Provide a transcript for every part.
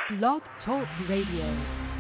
Blog Talk Radio.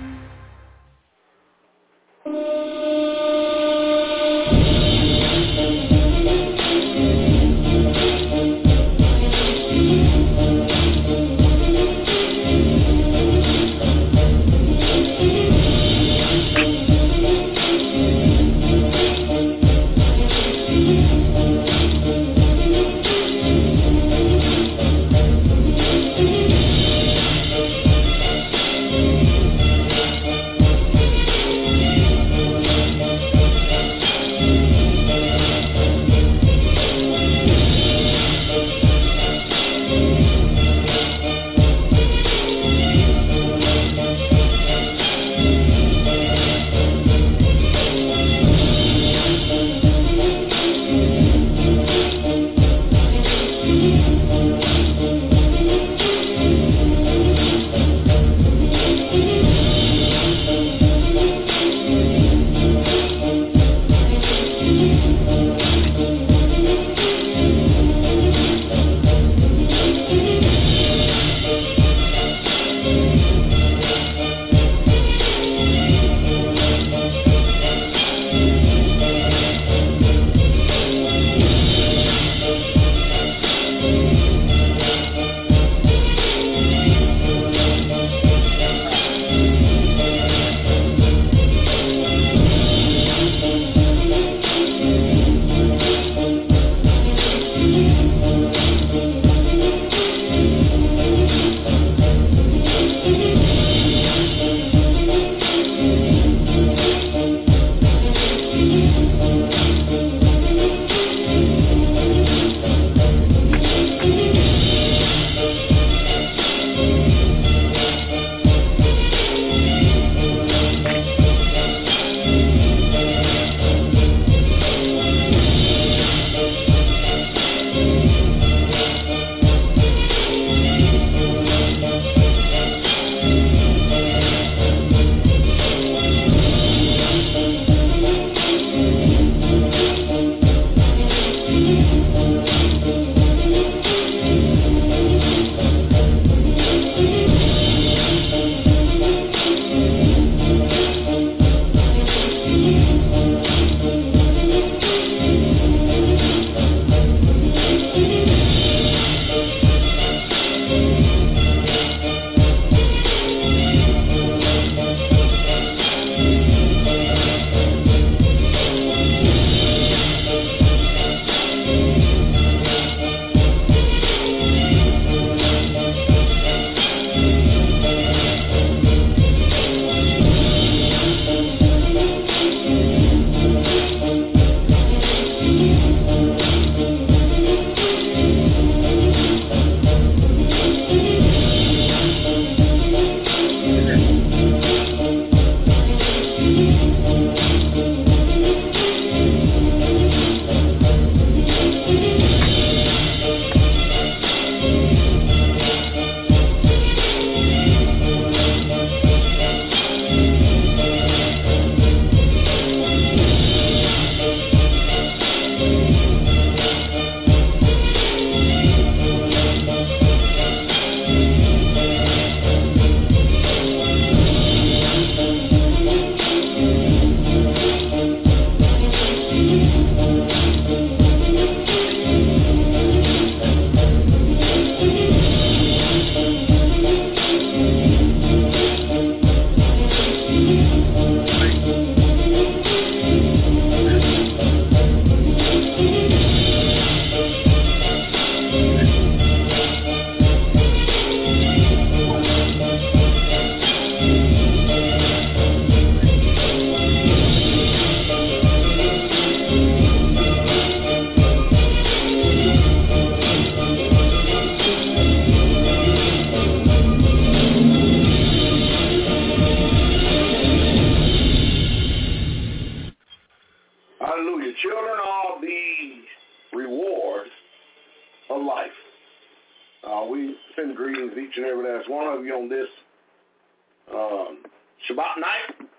Shabbat night.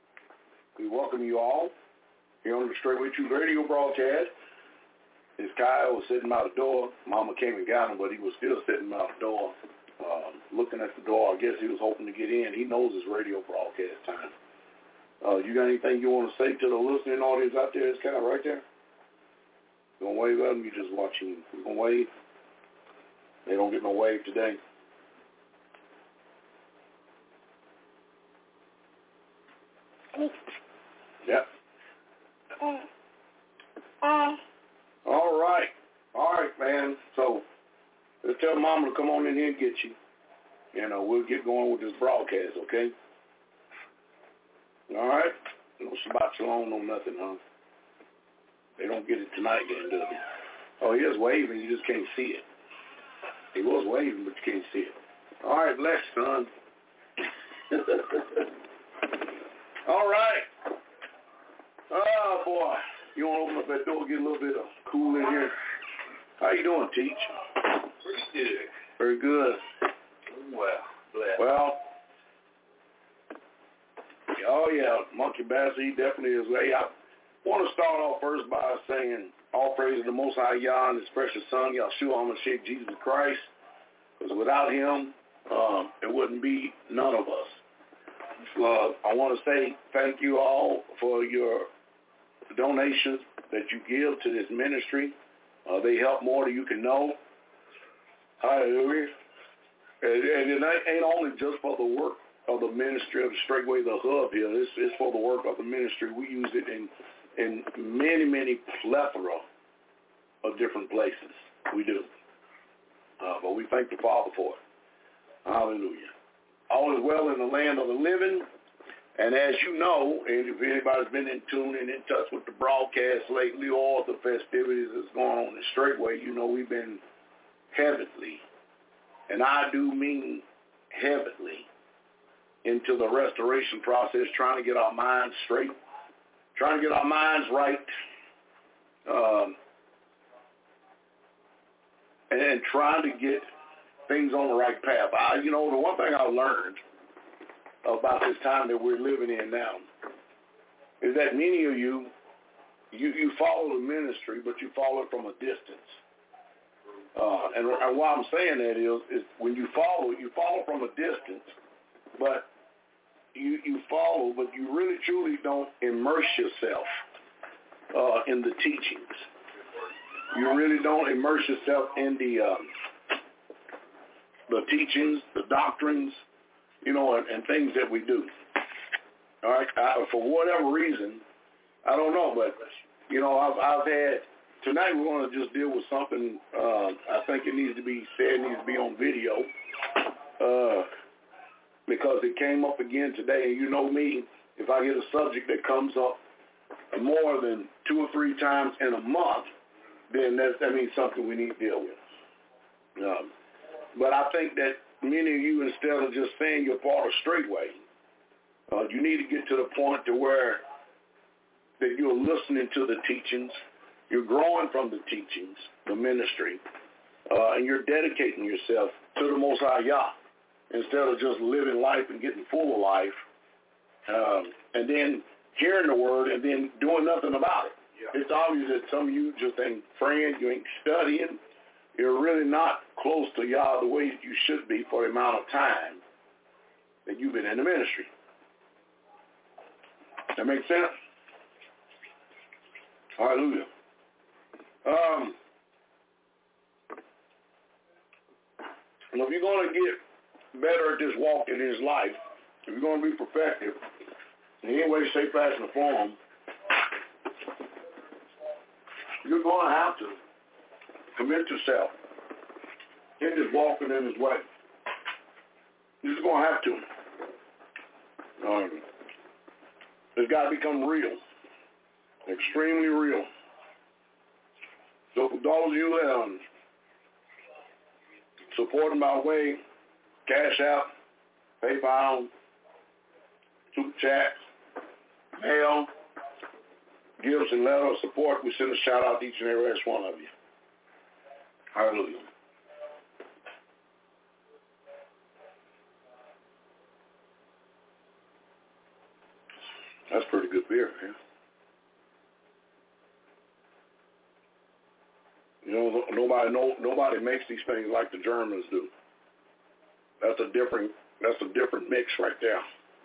We welcome you all here on the Straightway Truth Radio broadcast. His Kyle was sitting by the door. Mama came and got him, but he was still sitting by the door. Look looking at the door. I guess he was hoping to get in. He knows it's radio broadcast time. You got anything you want to say to the listening audience out there? It's kind of right there. You going to wave at them? You just watching. You going to wave? They don't get no wave today. Yep. All right. All right, man. So let's tell Mama to come on in here and get you. You know, we'll get going with this broadcast, okay? All right? No Shabbat Shalom, no nothing, huh? They don't get it tonight, then, do they? Oh, he is waving. You just can't see it. He was waving, but you can't see it. All right, bless you, son. All right. Oh, boy. You want to open up that door, get a little bit of cool in here? How you doing, Teach? Pretty good. Very good. Well, bless. Well, oh, yeah, Monkey Bastard, he definitely is. Hey, I want to start off first by saying all praise to the Most High Yah and His precious Son, Yahshua HaMashiach, Jesus Christ, because without Him, it wouldn't be none of us. I want to say thank you all for your donations that you give to this ministry. They help more than you can know. Hallelujah. And it ain't only just for the work of the ministry of the Straightway, the hub here. It's for the work of the ministry. We use it in many, many plethora of different places. We do. But we thank the Father for it. Hallelujah. All is well in the land of the living. And as you know, and if anybody's been in tune and in touch with the broadcast lately or the festivities that's going on in the Straightway, you know we've been heavily, and I do mean heavily, into the restoration process, trying to get our minds straight, trying to get our minds right, and trying to get things on the right path. The one thing I learned about this time that we're living in now is that many of you follow the ministry, but you follow it from a distance. And why I'm saying that is when you follow from a distance, but you follow, but you really truly don't immerse yourself in the teachings. You really don't immerse yourself in the teachings, the doctrines, and things that we do. All right, for whatever reason, I don't know, but I've had. Tonight we're going to just deal with something. I think it needs to be said, needs to be on video, because it came up again today. And you know me, if I get a subject that comes up more than 2 or 3 times in a month, then that means something we need to deal with. But I think that many of you, instead of just saying you're part of Straightway, you need to get to the point to where that you're listening to the teachings, you're growing from the teachings, the ministry, and you're dedicating yourself to the Most High Yah instead of just living life and getting full of life, and then hearing the word and then doing nothing about it. Yeah. It's obvious that some of you just ain't praying, you ain't studying, you're really not close to Yah the way you should be for the amount of time that you've been in the ministry. That make sense? Hallelujah. If you're going to get better at this walk in his life, if you're going to be perfected in any way, shape, fashion, or form, you're going to have to commit yourself in this walking in his way. You're just going to have to. It's got to become real, extremely real. So for those of you that supporting my way, Cash App, PayPal, Super Chat, mail, gifts and letter of support, we send a shout out to each and every last one of you. Hallelujah. That's pretty good beer, man. Nobody makes these things like the Germans do. That's a different mix right there.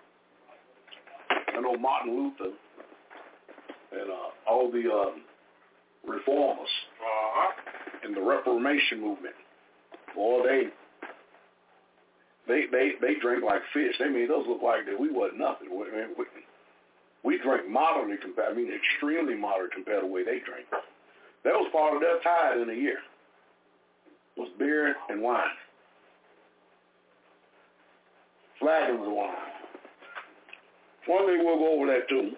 I know Martin Luther and all the reformers in the Reformation movement, boy, they drink like fish. They made us look like that we wasn't nothing. We drink moderately compared, extremely moderate compared to the way they drink. That was part of their tithe in a year. It was beer and wine. Flagons of wine. One day we'll go over that too.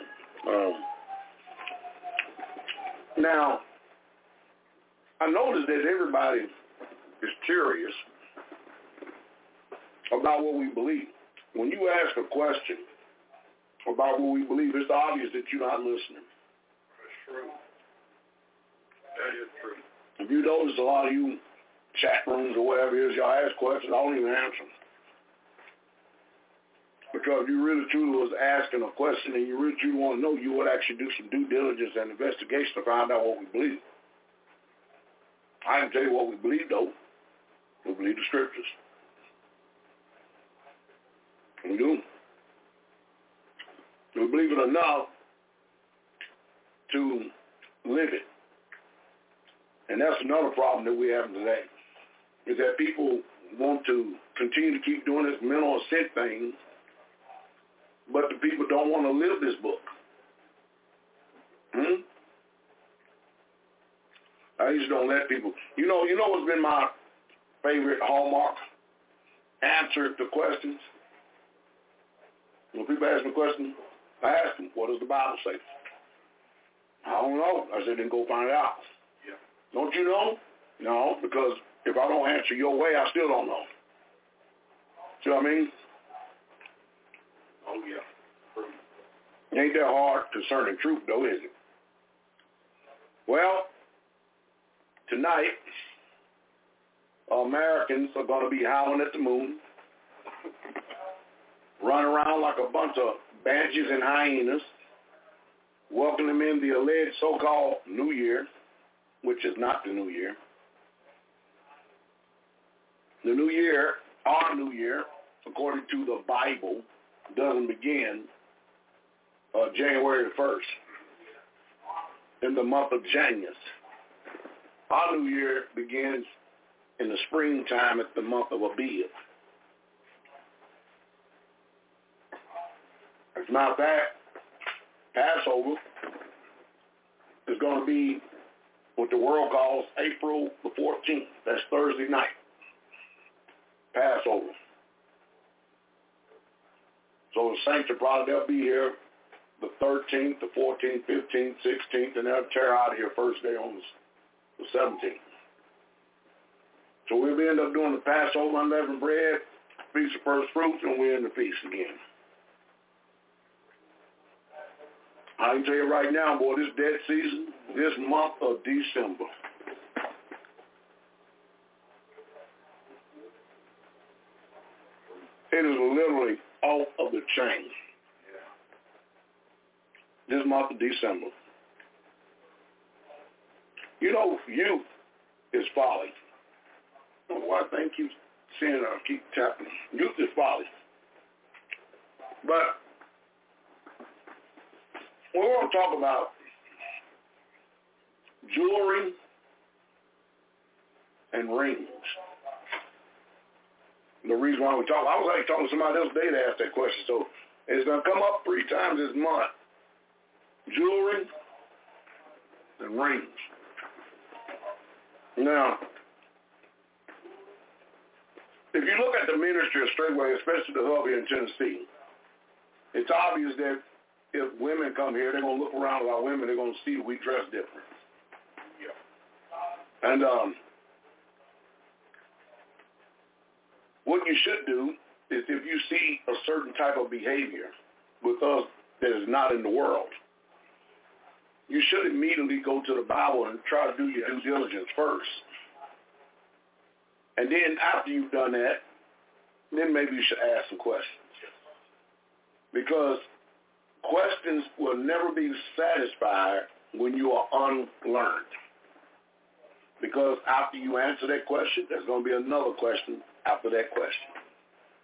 Now, I noticed that everybody is curious about what we believe. When you ask a question about what we believe, it's obvious that you're not listening. That's true. That is true. If you notice, a lot of you chat rooms or whatever it is, y'all ask questions, I don't even answer them. Because if you really truly was asking a question and you really truly want to know, you would actually do some due diligence and investigation to find out what we believe. I can tell you what we believe, though. We believe the scriptures. We do. We believe it enough to live it. And that's another problem that we have today, is that people want to continue to keep doing this mental assent thing, but the people don't want to live this book. I just don't let people. You know what's been my favorite hallmark? Answer the questions. When people ask me questions, I ask them, what does the Bible say? I don't know. I said, then go find out. Yeah. Don't you know? No, because if I don't answer your way, I still don't know. See what I mean? Oh, yeah. It ain't that hard concerning truth, though, is it? Well, tonight, Americans are going to be howling at the moon, run around like a bunch of banshees and hyenas, welcoming in the alleged so-called New Year, which is not the New Year. The New Year, our New Year, according to the Bible, doesn't begin January 1st, in the month of Janus. Our New Year begins in the springtime at the month of Abib. As a matter of fact, Passover is going to be what the world calls April the 14th. That's Thursday night. Passover. So the saints are probably, they'll be here the 13th, the 14th, 15th, 16th, and they'll tear out of here first day on the 17th. So we'll end up doing the Passover, unleavened bread, Feast of First Fruits, and we're in the feast again. I can tell you right now, boy, this dead season, this month of December, it is literally off of the chain. This month of December. You know, youth is folly. I don't know why I think keep saying I keep tapping. Youth is folly. But we want to talk about jewelry and rings. The reason why we talk, I was actually talking to somebody else today to ask that question, so it's going to come up 3 times this month. Jewelry and rings. Now, if you look at the ministry of Straightway, especially the hub here in Tennessee, it's obvious that if women come here, they're going to look around at our women, they're going to see we dress different. Yeah. And what you should do is if you see a certain type of behavior with us that is not in the world, you should immediately go to the Bible and try to do your due diligence first. And then after you've done that, then maybe you should ask some questions. Because questions will never be satisfied when you are unlearned. Because after you answer that question, there's going to be another question after that question.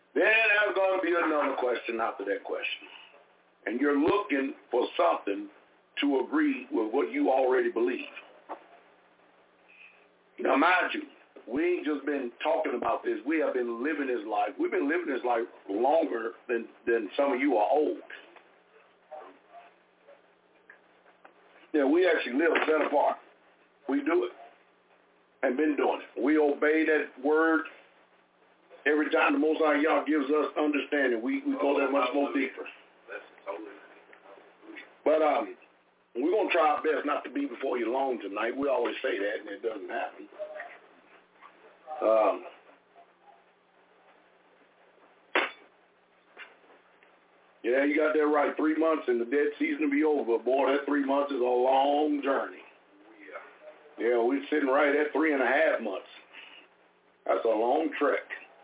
Then there's going to be another question after that question. And you're looking for something to agree with what you already believe. Now, mind you, we ain't just been talking about this. We have been living this life. We've been living this life longer than some of you are old. Yeah, we actually live set apart. We do it and been doing it. We obey that word every time the Most High Yah gives us understanding. We go that much more deeper. But we're going to try our best not to be before you long tonight. We always say that, and it doesn't happen. Yeah, you got that right. 3 months and the dead season to be over. Boy, that 3 months is a long journey. Yeah, we're sitting right at 3.5 months. That's a long trek.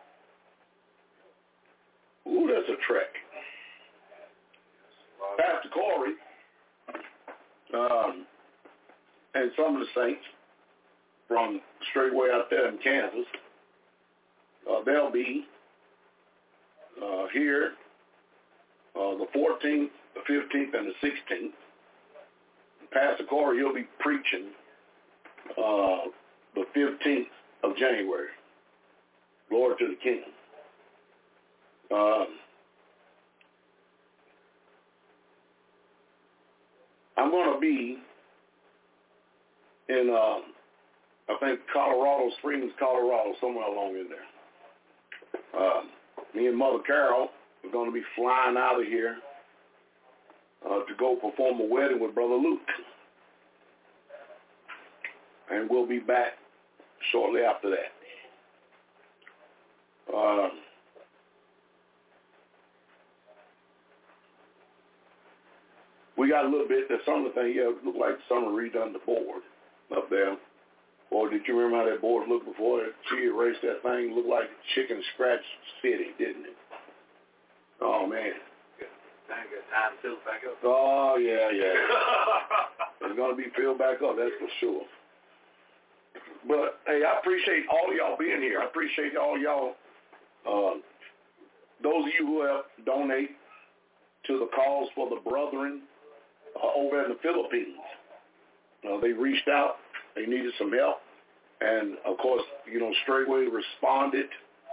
Ooh, that's a trek. Pastor Corey and some of the saints from straightway out there in Kansas, they'll be here the 14th, the 15th, and the 16th. Pastor Corey, he'll be preaching the 15th of January. Glory to the King. I'm going to be in, I think, Colorado Springs, Colorado, somewhere along in there. Me and Mother Carol are going to be flying out of here to go perform a wedding with Brother Luke. And we'll be back shortly after that. We got a little bit, there's some of the things, yeah, it looked like someone redone the board up there. Boy, did you remember how that board looked before she erased that thing? It looked like Chicken Scratch City, didn't it? Oh, man. Now you got time to fill it back up. Oh, yeah. It's going to be filled back up, that's for sure. But, hey, I appreciate all of y'all being here. I appreciate all y'all, those of you who have donate to the cause for the brethren over in the Philippines. They reached out. They needed some help. And, of course, straightway responded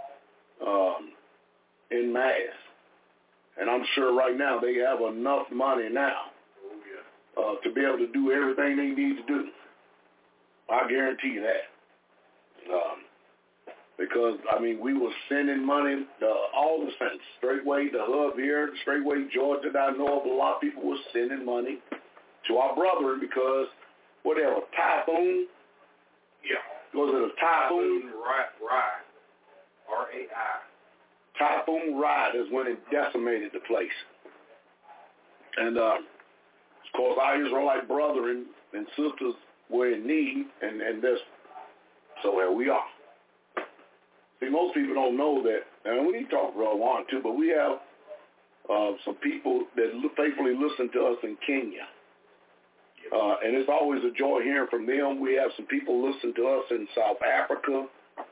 in mass. And I'm sure right now they have enough money now to be able to do everything they need to do. I guarantee you that. Because, we were sending money to all the saints, straightway the hub here, straightway Georgia that I know of, a lot of people were sending money to our brethren because, whatever, typhoon? Yeah. Was it a typhoon? Rai. R-A-I. Typhoon Rai is when it decimated the place. And, of course, our Israelite brethren and sisters were in need, and so here we are. See, most people don't know that, and we need to talk to Brother Juan too, but we have some people that faithfully listen to us in Kenya. And it's always a joy hearing from them. We have some people listen to us in South Africa.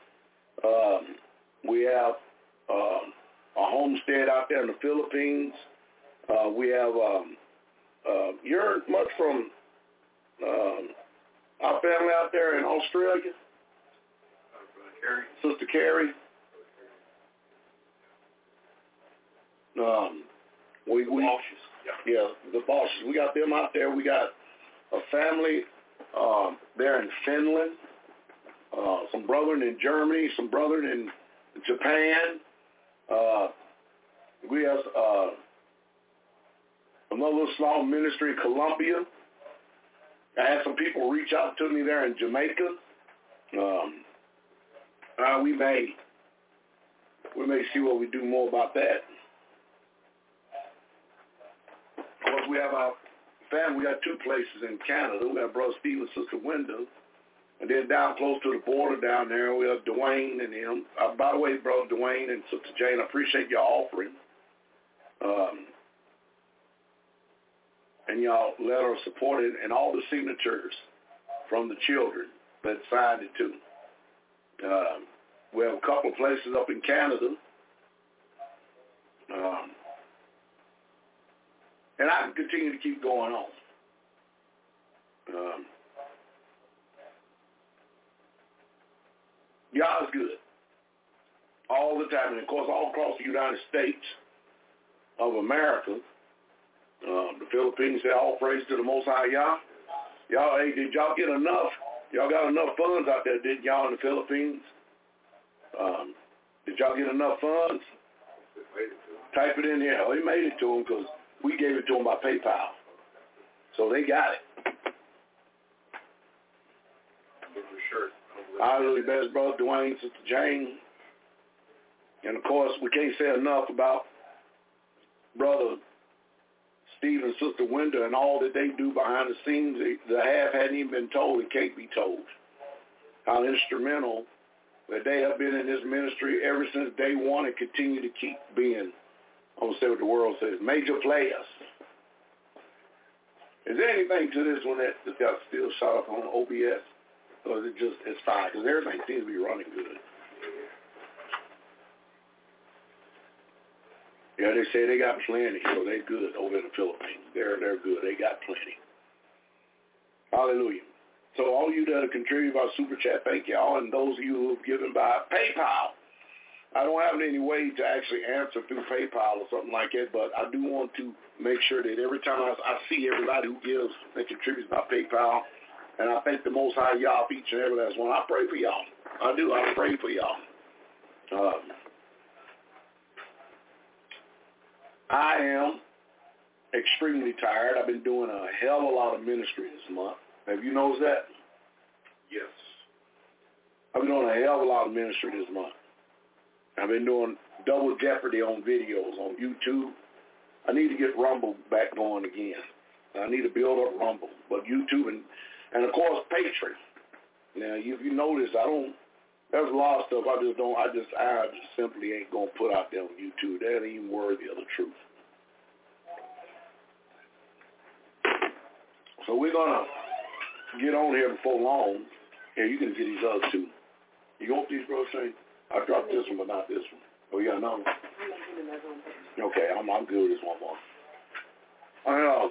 We have a homestead out there in the Philippines. We have, you heard much from our family out there in Australia? Sister Carrie. We Bosches. Yeah, the Bosches. We got them out there. We got a family there in Finland, some brethren in Germany, some brethren in Japan. We have another small ministry in Colombia. I had some people reach out to me there in Jamaica. We may see what we do more about that. Of course, we have our family. We got two places in Canada. We have Brother Steve and Sister Wendell. And then down close to the border down there, we have Dwayne and him. By the way, Brother Dwayne and Sister Jane, I appreciate your offering. And y'all letter of support and all the signatures from the children that signed it too. We have a couple of places up in Canada. And I can continue to keep going on. God is good all the time. And, of course, all across the United States of America, the Philippines say all praise to the Most High Yah. Y'all, hey, did y'all get enough? Y'all got enough funds out there, didn't y'all, in the Philippines? Did y'all get enough funds? Type it in here. Oh, he made it to them because we gave it to them by PayPal. So they got it. Hallelujah, best brother Dwayne, Sister Jane. And, of course, we can't say enough about Brother Steve and Sister Wenda and all that they do behind the scenes. The half hadn't even been told and can't be told. How instrumental that they have been in this ministry ever since day one and continue to keep being, I'm going to say what the world says, major players. Is there anything to this one that got still shot up on OBS? Or is it just, it's fine? Because everything seems to be running good. Yeah, they say they got plenty, so they're good over in the Philippines. They're good. They got plenty. Hallelujah. So all you that have contributed by Super Chat, thank y'all. And those of you who have given by PayPal, I don't have any way to actually answer through PayPal or something like that, but I do want to make sure that every time I see everybody who gives and contributes by PayPal, and I thank the Most High Y'all for each and every last one. I pray for y'all. I do. I pray for y'all. I am extremely tired. I've been doing a hell of a lot of ministry this month. Have you noticed that? Yes. I've been doing a hell of a lot of ministry this month. I've been doing double jeopardy on videos on YouTube. I need to get Rumble back going again. I need to build up Rumble. But YouTube and of course, Patreon. Now, if you notice, there's a lot of stuff I just simply ain't going to put out there on YouTube. That ain't even worthy of the truth. So we're going to get on here before long. Here, you can get these other two. You want these, bro, Shane? I dropped this one, but not this one. Oh, yeah, no? Okay, I'm good with this one more.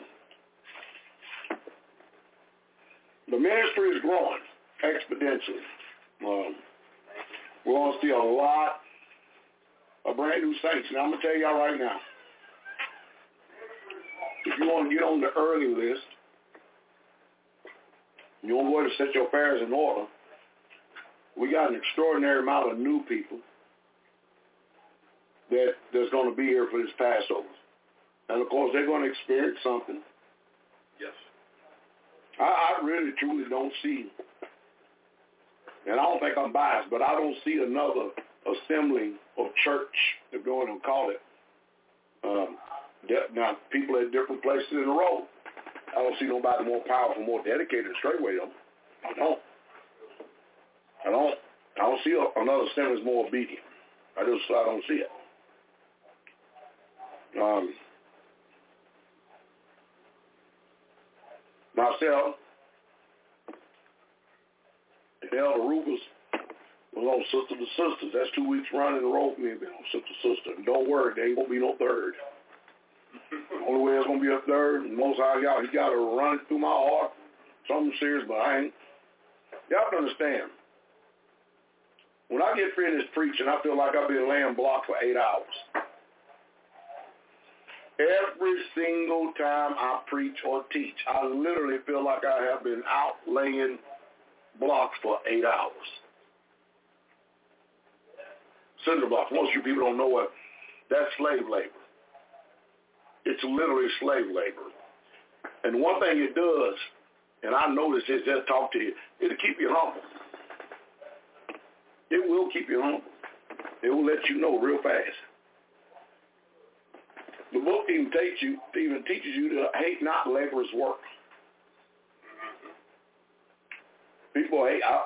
The ministry is growing exponentially. We're going to see a lot of brand new saints. Now, I'm going to tell y'all right now, if you want to get on the early list, you want to go to set your affairs in order, we got an extraordinary amount of new people that's going to be here for this Passover. And, of course, they're going to experience something. Yes. I really, truly don't see, and I don't think I'm biased, but I don't see another assembly or church, if you want to call it. Now, people at different places in the road. I don't see nobody more powerful, more dedicated than Straightway, though. I don't see another assembly that's more obedient. I don't see it. Myself, and Elder Rufus was on Sister to Sisters. That's 2 weeks running in a row for me being on Sister to Sister. And don't worry, there ain't going to be no third. The only way there's going to be a third, and Most High God, he got to run it through my heart. Something serious, but I ain't. Y'all have to understand. When I get finished preaching, I feel like I've been laying block for 8 hours. Every single time I preach or teach, I literally feel like I have been out laying blocks for 8 hours. Cinder blocks. Most of you people don't know what that's slave labor. It's literally slave labor. And one thing it does, and I notice it, just talk to you, it'll keep you humble. It will keep you humble. It will let you know real fast. The book even teaches you to hate not laborer's work. People hate out.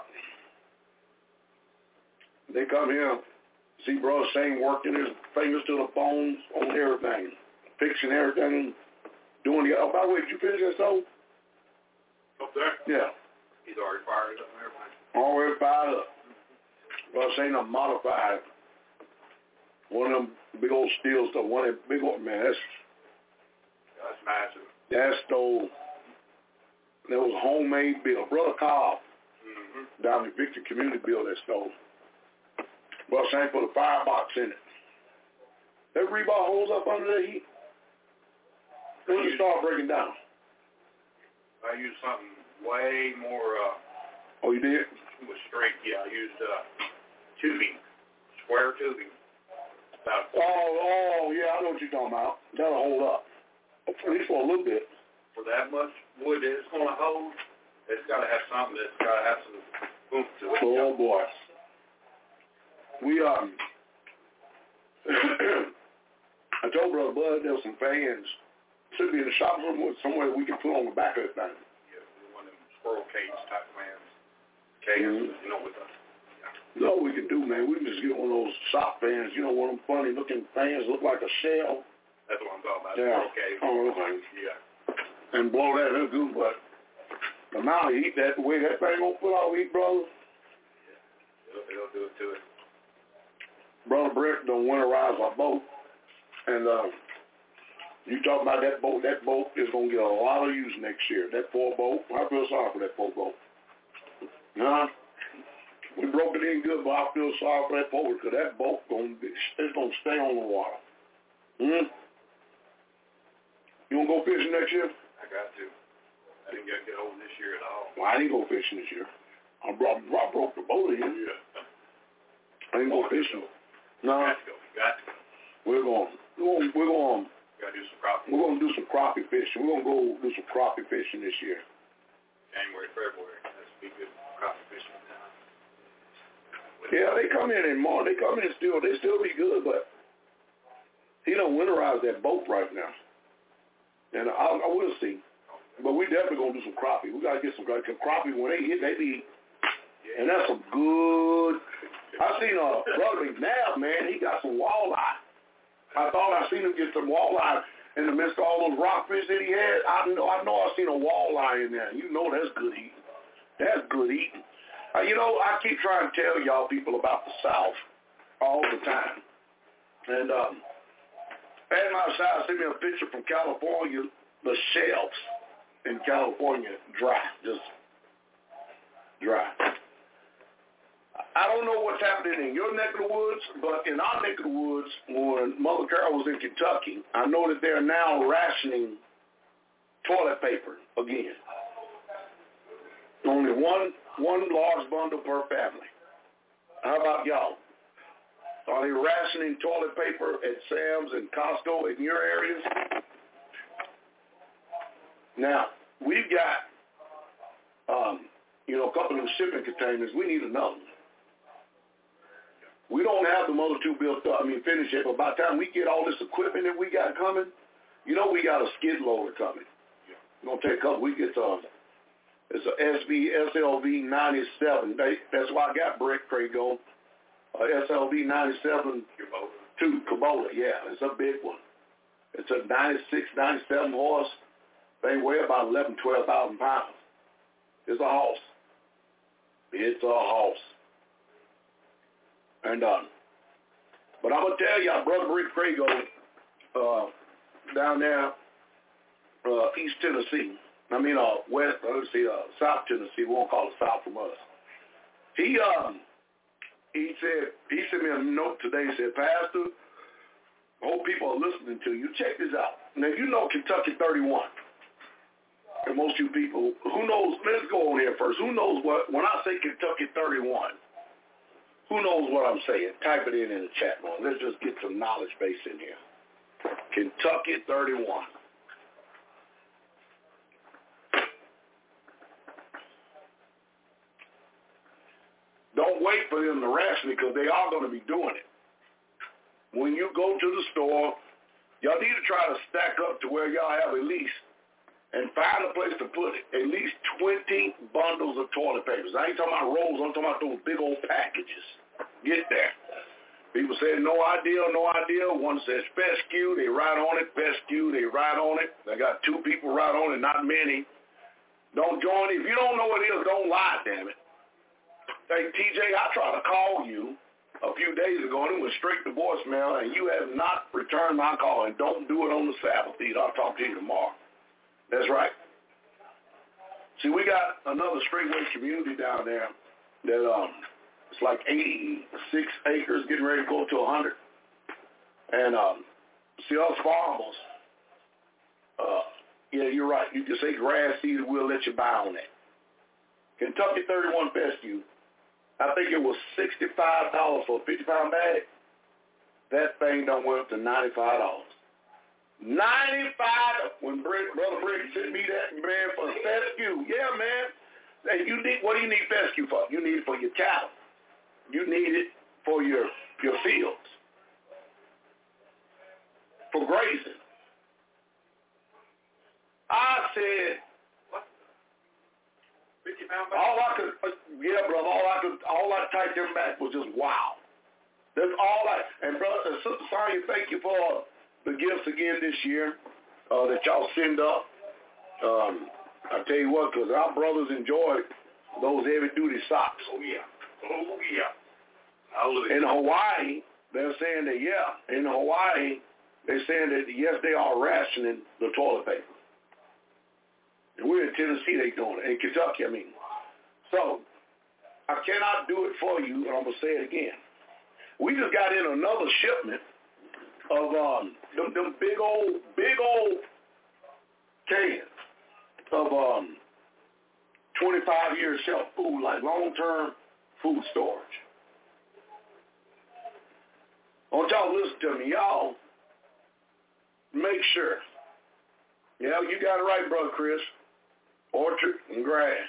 They come here, see Brother Shane working his fingers to the bones on everything, fixing everything, doing the. Oh, by the way, did you finish that stove? Up there? Yeah. He's already fired it up and everything. Already fired up. Brother Shane, I'm modified. One of them big old steel stuff, one of them big old, man, that's Massive. That stove, that was homemade built. Brother Cobb down in Victor Community built that stove. Brother Shane put a firebox in it. That rebar holds up under the heat. When you start breaking down. I used something way more, Oh, you did? it was straight, yeah. I used tubing, square tubing. About Yeah, I know what you're talking about. That'll hold up. At least for a little bit. for that much wood that it's going to hold, it's got to have something that's got to have some oomph to it. Oh, boy. We, I told Brother Bud there was some fans. Should be in the shop somewhere we can put on the back of that thing. Yeah, one of them squirrel cage type fans. Cages, you know, with the... You know what we can do, man? We can just get one of those shop fans, you know, one of them funny-looking fans look like a shell. That's what I'm talking about. Yeah. Squirrel cage. Oh, okay. Yeah. And blow that in good, but the amount of heat that way that thing gonna put out heat, brother. It'll do it to it. Brother Brett done winterize our boat. And you talking about that boat is gonna get a lot of use next year. That 4 boat, I feel sorry for that 4 boat. Nah. We broke it in good, but I feel sorry for that boat because that boat it's gonna stay on the water. You wanna go fishing next year? I got to. I didn't get old this year at all. Well, I didn't go fishing this year. I broke the boat in. Yeah. I didn't go fishing. No. Got to go. Got to go. We're going. Got to do some crappie. We're gonna do some crappie fishing. We're gonna go do some crappie fishing this year. January, February. That's be good crappie fishing time. Yeah, they come in March. They come in still. They still be good, but he don't winterize that boat right now. And I will see. But we definitely gonna do some crappie. We gotta get some crappie. When they hit, they be. And that's some good. I seen Brother McNabb, man. He got some walleye. I thought I seen him get some walleye in the midst of all those rockfish that he had. I know I seen a walleye in there. You know that's good eating. That's good eating. You know, I keep trying to tell y'all people about the South all the time. And Pat Mouser sent me a picture from California. The shelves in California dry, just dry. I don't know what's happening in your neck of the woods, but in our neck of the woods, when Mother Carol was in Kentucky, I know that they're now rationing toilet paper again. Only one large bundle per family. How about y'all? Are they rationing toilet paper at Sam's and Costco in your areas? Now, we've got, a couple of shipping containers. We need another one. We don't have the other 2 finished yet, but by the time we get all this equipment that we got coming, we got a skid loader coming. It's going to take a couple weeks. It's a SLV 97. That's why I got Brett Craig on. SLV 97 to Kubota. Yeah, it's a big one. It's a 96, 97 horse. They weigh about 11,000, 12,000 pounds. It's a horse. It's a horse. And but I'm gonna tell y'all, Brother Rick Crago, down there, East Tennessee. South Tennessee. We won't call it South from us. He sent me a note today. He said, Pastor, I hope people are listening to you. Check this out. Now, you know Kentucky 31. And most of you people, who knows, let's go on here first. Who knows what, when I say Kentucky 31, who knows what I'm saying? Type it in the chat room. Let's just get some knowledge base in here. Kentucky 31. Don't wait for them to ration it because they are going to be doing it. When you go to the store, y'all need to try to stack up to where y'all have at least, and find a place to put it, at least 20 bundles of toilet papers. I ain't talking about rolls. I'm talking about those big old packages. Get there. People say, no idea. One says fescue. They write on it. Fescue. They write on it. They got 2 people write on it, not many. Don't join it. If you don't know what it is, don't lie, damn it. Hey, TJ, I try to call you, a few days ago, and it went straight to voicemail, and you have not returned my call, and don't do it on the Sabbath either. I'll talk to you tomorrow. That's right. See, we got another straightway community down there that it's like 86 acres, getting ready to go to 100. And see, us farmers, yeah, you're right. You can say grass seed, we'll let you buy on that. Kentucky 31 Fescue, I think it was $65 for a 50-pound bag. That thing done went up to $95. $95 when Brother Brady sent me that, man, for fescue. Yeah, man. Hey, what do you need fescue for? You need it for your cattle. You need it for your fields. For grazing. I said, what? 50-pound bag? All I typed them back was just wow. That's all and brother, Sister Sonya, thank you for the gifts again this year that y'all send up. I tell you what, because our brothers enjoy those heavy-duty socks. Oh, yeah. Hallelujah. In Hawaii, they're saying that, in Hawaii, they're saying that, yes, they are rationing the toilet paper. And we're in Tennessee, they doing it. In Kentucky, I mean. So, I cannot do it for you, and I'm going to say it again. We just got in another shipment of them big old cans of 25-year shelf food, like long-term food storage. I want y'all to listen to me. Y'all make sure. Yeah, you got it right, Brother Chris. Orchard and grass.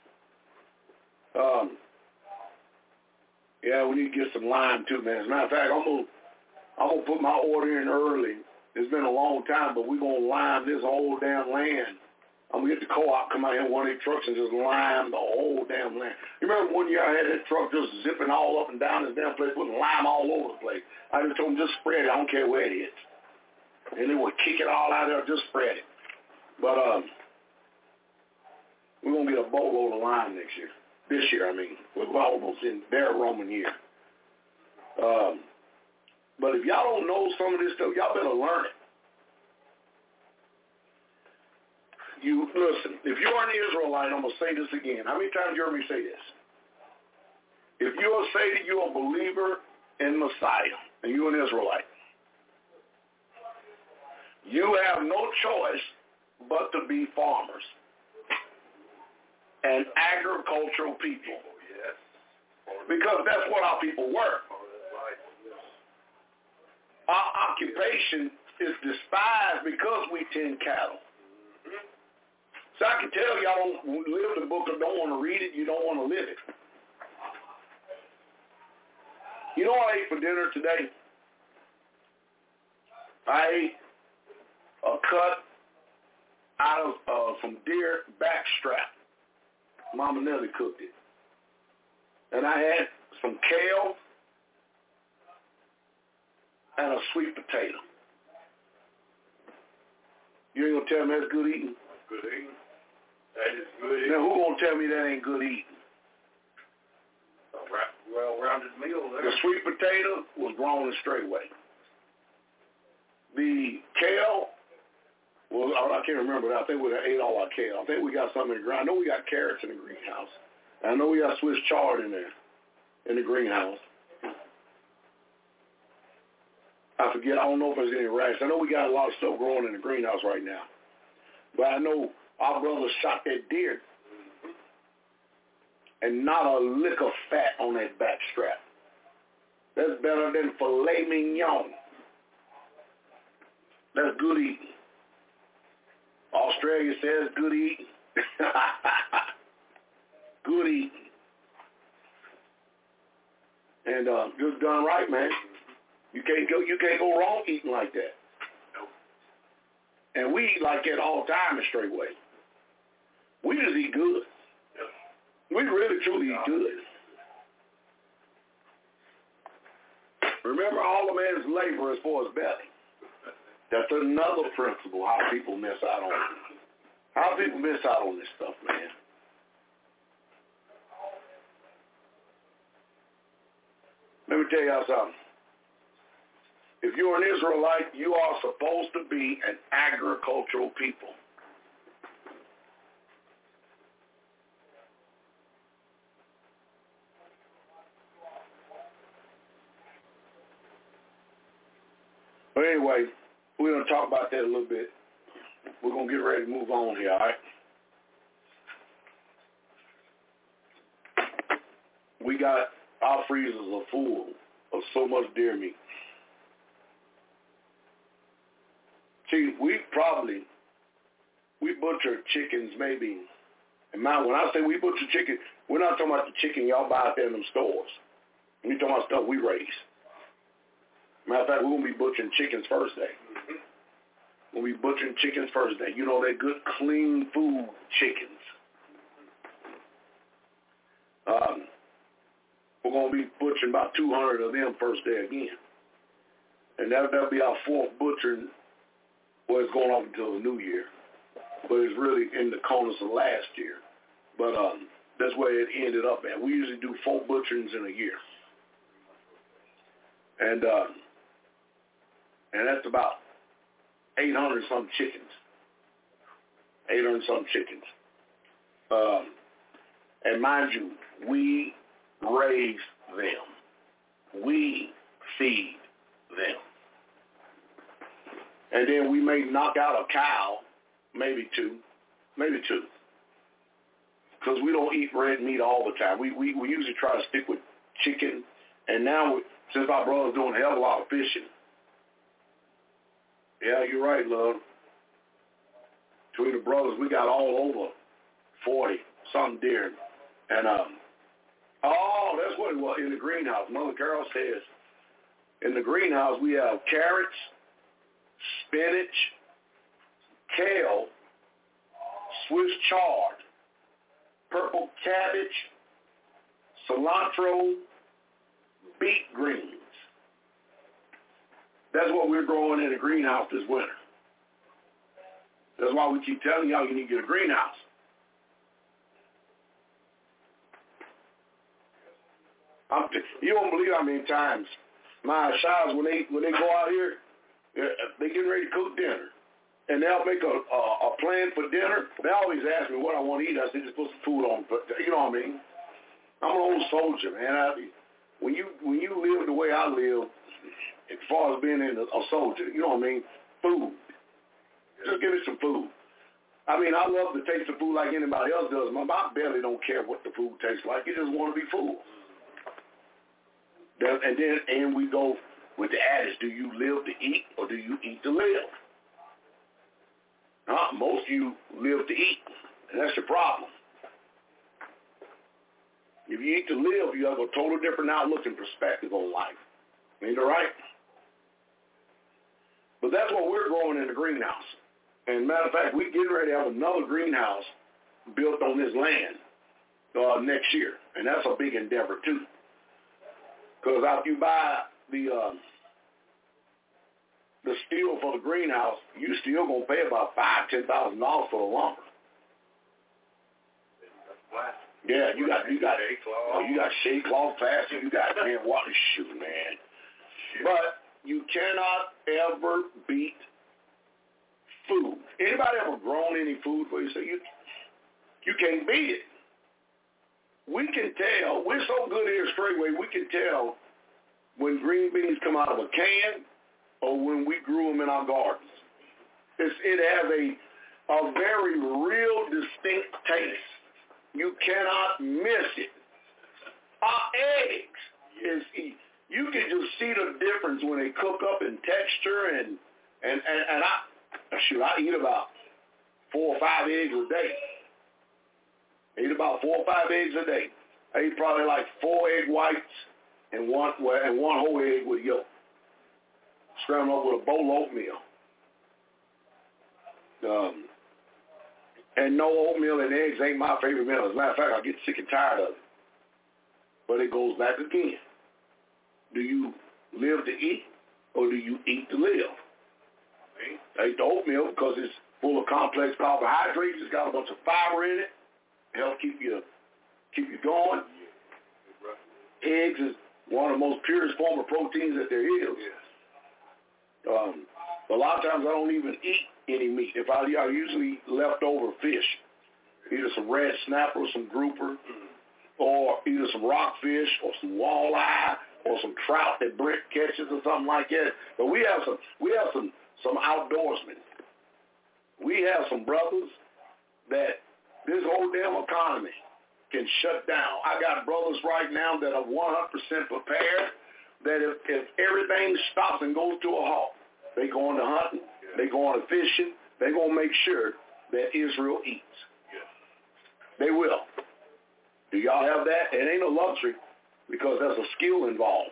Yeah, we need to get some lime too, man. As a matter of fact, I'm gonna put my order in early. It's been a long time, but we're gonna lime this whole damn land. I'm gonna get the co-op come out here in one of these trucks and just lime the whole damn land. You remember one year I had that truck just zipping all up and down this damn place, putting lime all over the place. I just told them just spread it. I don't care where it is. And they would kick it all out there, just spread it. But we're gonna get a boatload of lime next year. This year, I mean, we're almost in their Roman year. But if y'all don't know some of this stuff, y'all better learn it. You listen, if you're an Israelite, I'm going to say this again. How many times you heard me say this? If you'll say that you're a believer in Messiah and you're an Israelite, you have no choice but to be farmers and agricultural people. Yes. Because that's what our people were. Our occupation is despised because we tend cattle. So I can tell y'all don't live the book or don't want to read it, you don't want to live it. You know what I ate for dinner today? I ate a cut out of some deer back strap. Mama Nellie cooked it. And I had some kale and a sweet potato. You ain't gonna tell me that's good eating? Good eating. That is good eating. Now who gonna tell me that ain't good eating? A well-rounded meal there. The sweet potato was grown straightway. The kale, well, I can't remember that. I think we ate all our kale. I think we got something in the ground. I know we got carrots in the greenhouse. And I know we got Swiss chard in there, in the greenhouse. I forget, I don't know if there's any radish. I know we got a lot of stuff growing in the greenhouse right now. But I know our brothers shot that deer and not a lick of fat on that back strap. That's better than filet mignon. That's good eating. Australia says good eating. Good eating. And just done right, man. You can't go wrong eating like that. Nope. And we eat like that all the time in Straightway. We just eat good. Yep. We really truly eat good. Remember, all a man's labor is for his belly. That's another principle how people miss out on it. How people miss out on this stuff, man. Let me tell y'all something. If you're an Israelite, you are supposed to be an agricultural people. But anyway, we're going to talk about that a little bit. We're going to get ready to move on here, all right? We got our freezers are full of so much deer meat. See, we butcher chickens maybe. And when I say we butcher chicken, we're not talking about the chicken y'all buy out there in them stores. We're talking about stuff we raise. Matter of fact, we're going to be butchering chickens first day. We'll be butchering chickens first day. You know, they're good, clean food chickens. We're going to be butchering about 200 of them first day again. And that'll be our fourth butchering. Well, it's going on until the new year. But it's really in the corners of last year. But that's where it ended up at. We usually do 4 butcherings in a year. And that's about 800-something chickens. 800-something chickens. And mind you, we raise them. We feed them. And then we may knock out a cow, maybe two. Because we don't eat red meat all the time. We usually try to stick with chicken. And now, since our brother's doing a hell of a lot of fishing. Yeah, you're right, love. Between the brothers, we got all over 40-something deer. And, that's what it was in the greenhouse. Mother Carol says, in the greenhouse, we have carrots, spinach, kale, Swiss chard, purple cabbage, cilantro, beet greens. That's what we're growing in the greenhouse this winter. That's why we keep telling y'all you need to get a greenhouse. You don't believe how many times my child, when they go out here, they getting ready to cook dinner. And they'll make a plan for dinner. They always ask me what I want to eat. I say, just put some food on. But you know what I mean? I'm an old soldier, man. When you live the way I live, as far as being a soldier, you know what I mean? Food. Just give me some food. I mean, I love the taste of food like anybody else does. My belly don't care what the food tastes like. It just want to be full. And we go with the adage, do you live to eat or do you eat to live? Most of you live to eat, and that's your problem. If you eat to live, you have a total different outlook and perspective on life. Ain't that right? But that's what we're growing in the greenhouse. And matter of fact, we're getting ready to have another greenhouse built on this land next year. And that's a big endeavor, too. Because after you buy the steel for the greenhouse, you still going to pay about $5,000-$10,000 for the lumber. Yeah, you got shade cloth faster. You got, man, what a shoot, man. But you cannot ever beat food. Anybody ever grown any food for you? So you can't beat it. We can tell. We're so good here at Straightway, we can tell when green beans come out of a can or when we grew them in our gardens. It has a very real distinct taste. You cannot miss it. Our eggs you can just see the difference when they cook up in texture and I eat about 4 or 5 eggs a day. I eat about 4 or 5 eggs a day. I eat probably like 4 egg whites and one whole egg with yolk. Scrambled up with a bowl of oatmeal. And no oatmeal and eggs ain't my favorite meal. As a matter of fact, I get sick and tired of it. But it goes back again. Do you live to eat or do you eat to live? I eat the oatmeal because it's full of complex carbohydrates. It's got a bunch of fiber in it. Help keep you going. Eggs is one of the most purest form of proteins that there is. Yes. A lot of times I don't even eat any meat. If I usually leftover fish, either some red snapper or some grouper, or either some rockfish or some walleye or some trout that Brent catches or something like that. But we have some outdoorsmen. We have some brothers that this whole damn economy can shut down. I got brothers right now that are 100% prepared that if everything stops and goes to a halt, they go into hunting, they go into fishing, they going to make sure that Israel eats. They will. Do y'all have that? It ain't a luxury because there's a skill involved.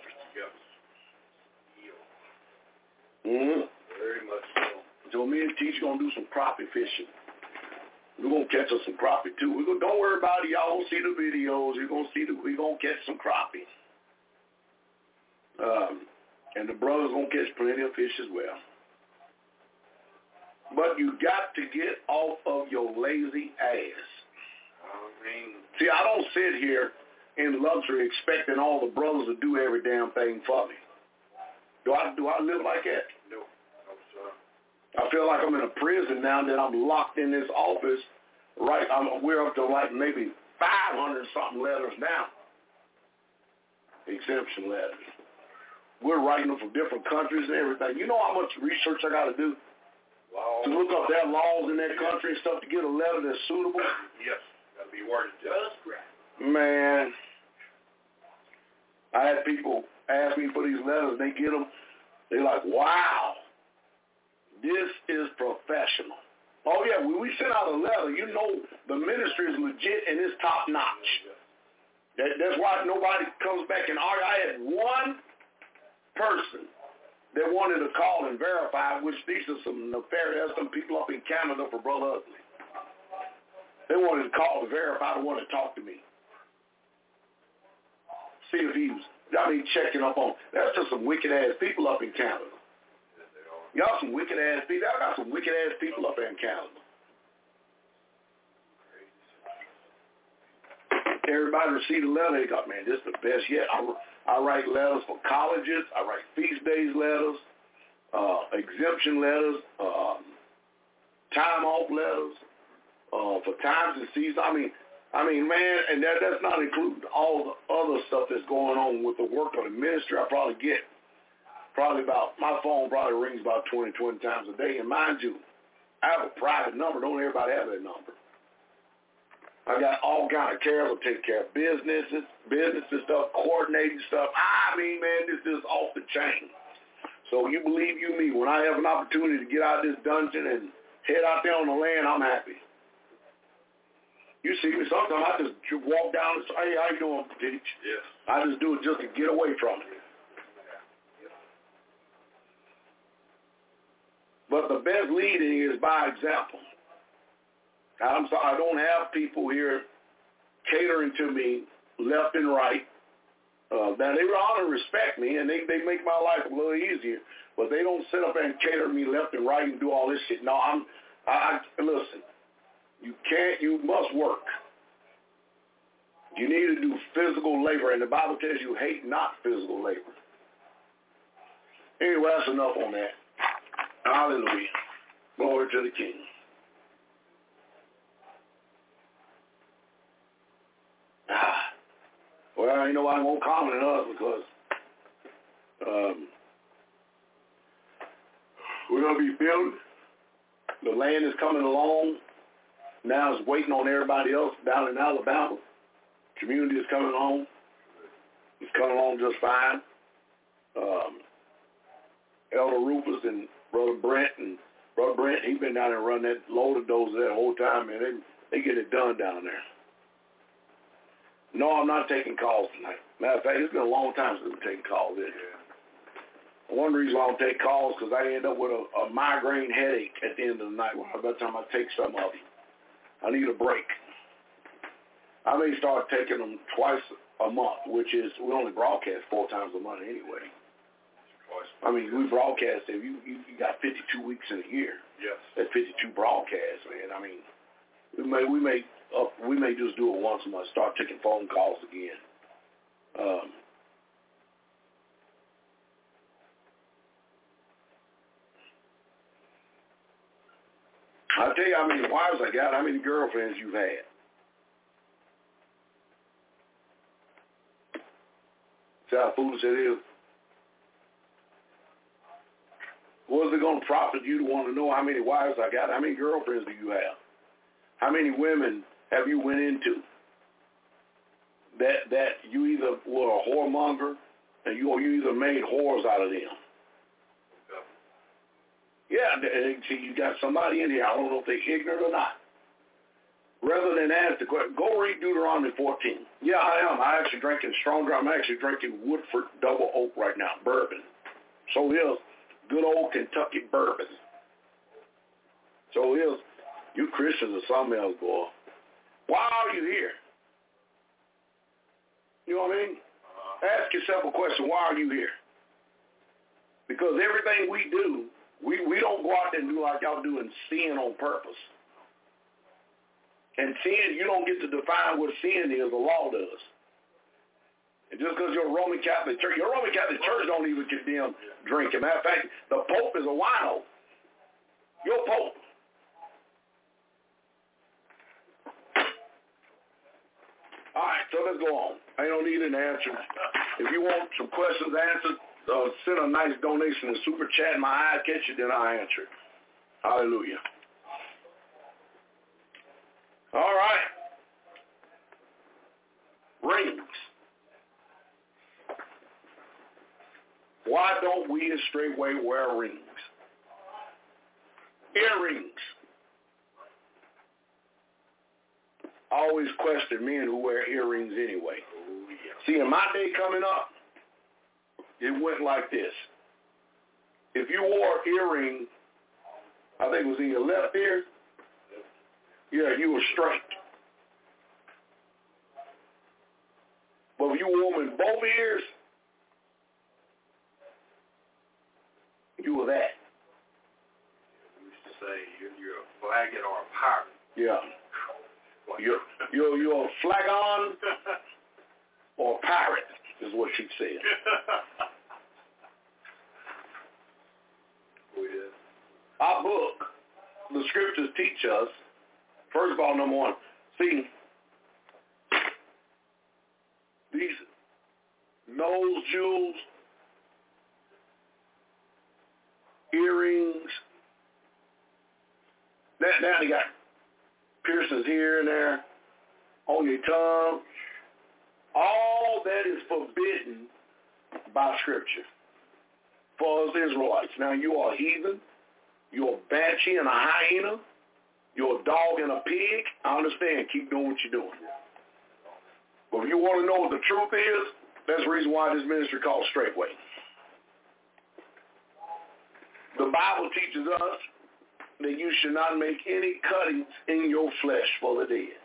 Yes. Very much so. So me and Teach going to do some crappie fishing. We're going to catch us some crappie too. Don't worry about it. Y'all going to see the videos. We're going to catch some crappie. And the brothers going to catch plenty of fish as well. But you got to get off of your lazy ass. See, I don't sit here in luxury expecting all the brothers to do every damn thing for me. Do I live like that? No, sir. I feel like I'm in a prison now that I'm locked in this office. Right, we're up to like maybe 500 something letters now. Exemption letters. We're writing them from different countries and everything. You know how much research I got to do to look up their laws in that country and stuff to get a letter that's suitable? Yes. Got to be worded just right. Man, I had people ask me for these letters. They get them. They're like, wow, this is professional. Oh, yeah, when we send out a letter, you know the ministry is legit and it's top notch. That's why nobody comes back and argue. I had one person that wanted to call and verify, which these are some nefarious, some people up in Canada for Brother Ugly. They wanted to call to verify, they wanted to talk to me. See if he was, checking up on. That's just some wicked-ass people up in Canada. Y'all some wicked-ass people. I got some wicked-ass people up in Canada. Everybody received a letter. They got, man, this is the best yet. I write letters for colleges. I write feast days letters, exemption letters, time off letters. For times and seasons, I mean, man, and that's not including all the other stuff that's going on with the work of the ministry. I probably get my phone probably rings about 20 times a day. And mind you, I have a private number. Don't everybody have that number. I got all kind of care. I'll take care of business stuff, coordinating stuff. I mean, man, this is off the chain. So you believe you me, when I have an opportunity to get out of this dungeon and head out there on the land, I'm happy. You see me, sometimes I just walk down and say, hey, how you doing, Teach? Yes. I just do it just to get away from it. But the best leading is by example. I'm sorry, I don't have people here catering to me left and right. Now, they honor and respect me, and they make my life a little easier, but they don't sit up and cater me left and right and do all this shit. No, listen. You must work. You need to do physical labor, and the Bible tells you hate not physical labor. Anyway, that's enough on that. Hallelujah. Glory to the King. Well, you know I won't comment on us because we're going to be building. The land is coming along. Now it's waiting on everybody else down in Alabama. Community is coming along. It's coming along just fine. Elder Rufus and Brother Brent, he's been down there running that load of dozers that whole time, man. They get it done down there. No, I'm not taking calls tonight. Matter of fact, it's been a long time since I've been taking calls in here. One reason why I don't take calls because I end up with a migraine headache at the end of the night by the time I take some of them. I need a break. I may start taking them twice a month, which is, we only broadcast 4 times a month anyway. I mean, we broadcast, if you got 52 weeks in a year. Yes. That's 52 broadcasts, man. I mean, we may just do it once a month, start taking phone calls again. I'll tell you how many wives I got, how many girlfriends you've had. See how foolish it is? What is it going to profit you to want to know how many wives I got? How many girlfriends do you have? How many women have you went into that you either were a whoremonger and you either made whores out of them? Yeah, see, you got somebody in here. I don't know if they're ignorant or not. Rather than ask the question, go read Deuteronomy 14. Yeah, I am. I'm actually drinking strong drink. I'm actually drinking Woodford Double Oak right now, bourbon. So here's good old Kentucky bourbon. So here's, you Christians are something else, boy. Why are you here? You know what I mean? Ask yourself a question, why are you here? Because everything we do, we don't go out there and do like y'all do and sin on purpose. And sin, you don't get to define what sin is, the law does. And just because you're a Roman Catholic Church, your Roman Catholic Church don't even condemn drinking. Matter of fact, the Pope is a wino. Your Pope. All right, so let's go on. I don't need an answer. If you want some questions answered, send a nice donation to Super Chat. My eye catch it, then I'll answer it. Hallelujah. All right. Rings. Why don't we straightway wear rings? Earrings. I always question men who wear earrings anyway. See, in my day coming up, it went like this. If you wore an earring, I think it was in your left ear, yeah, you were straight. But if you wore them in both ears, you were that. We used to say you're a flagon or a pirate. Yeah. You're a flagon or a pirate is what she said. Our book, the scriptures teach us, first of all, number one, see, these nose jewels, earrings, now they got piercings here and there, on your tongue. All that is forbidden by Scripture for us Israelites. Now, you are a heathen. You're a banshee and a hyena. You're a dog and a pig. I understand. Keep doing what you're doing. But if you want to know what the truth is, that's the reason why this ministry called Straightway. The Bible teaches us that you should not make any cuttings in your flesh for the dead.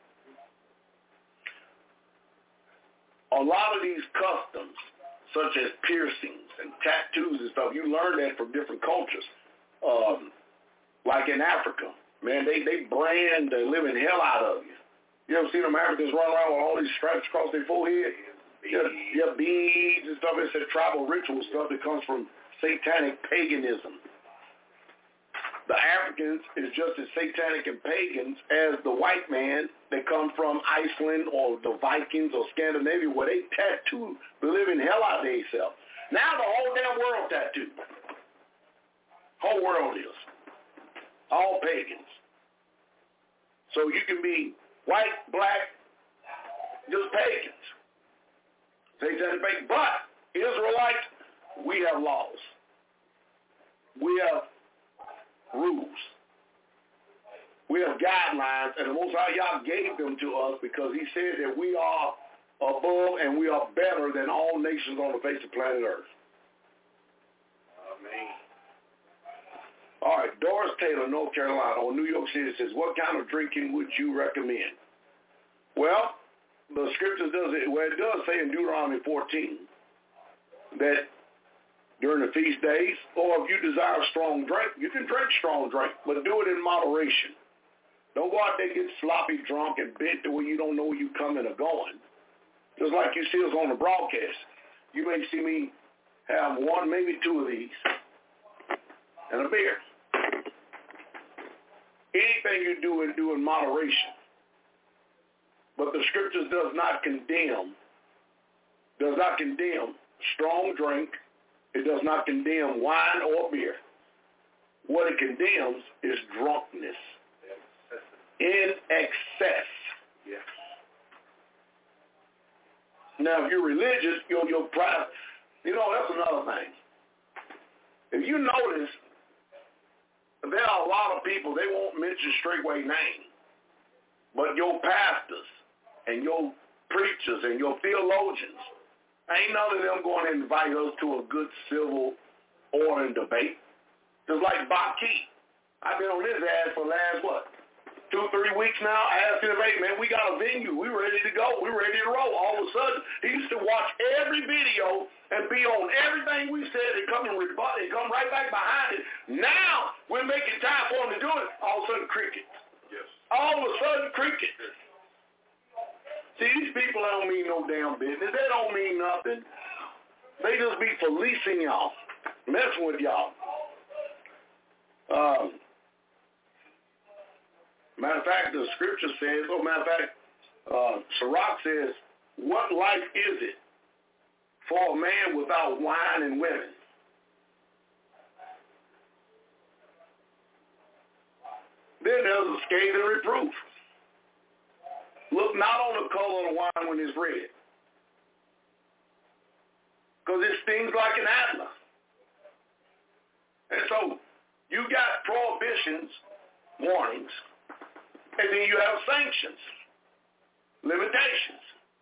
A lot of these customs, such as piercings and tattoos and stuff, you learn that from different cultures. Like in Africa, man, they brand the living hell out of you. You ever seen them Africans run around with all these stripes across their forehead? Yeah, beads and stuff. It's that tribal ritual stuff that comes from satanic paganism. The Africans is just as satanic and pagans as the white man that come from Iceland or the Vikings or Scandinavia, where they tattoo the living hell out of themselves. Now the whole damn world tattooed. Whole world is. All pagans. So you can be white, black, just pagans. Satanic pagans. But Israelites, we have laws. We have rules. We have guidelines, and the Most High Yah gave them to us because he said that we are above and we are better than all nations on the face of planet Earth. Amen. All right, Doris Taylor, North Carolina, or New York City says, what kind of drinking would you recommend? Well, the scripture it does say in Deuteronomy 14 that during the feast days, or if you desire strong drink, you can drink strong drink, but do it in moderation. Don't go out there and get sloppy drunk and bent to where you don't know where you're coming or going. Just like you see us on the broadcast. You may see me have one, maybe two of these, and a beer. anything you do in moderation. But the scriptures does not condemn strong drink. It does not condemn wine or beer. What it condemns is drunkenness. In excess. Yes. Now, if you're religious, you're proud. That's another thing. If you notice, there are a lot of people, they won't mention straightway name. But your pastors and your preachers and your theologians, ain't none of them going to invite us to a good civil order and debate. Just like Bob Key. I've been on his ass for the last, 2-3 weeks now. I asked him, hey, man, we got a venue. We ready to go. We ready to roll. All of a sudden, he used to watch every video and be on everything we said and come and rebut and come right back behind it. Now, we're making time for him to do it. All of a sudden, crickets. Yes. All of a sudden, crickets. See, these people don't mean no damn business. They don't mean nothing. They just be policing y'all, messing with y'all. Matter of fact, the scripture says, Sirach says, what life is it for a man without wine and women? Then there's a scathing reproof. Look not on the color of the wine when it's red, because it stings like an antler. And so you got prohibitions, warnings, and then you have sanctions, limitations.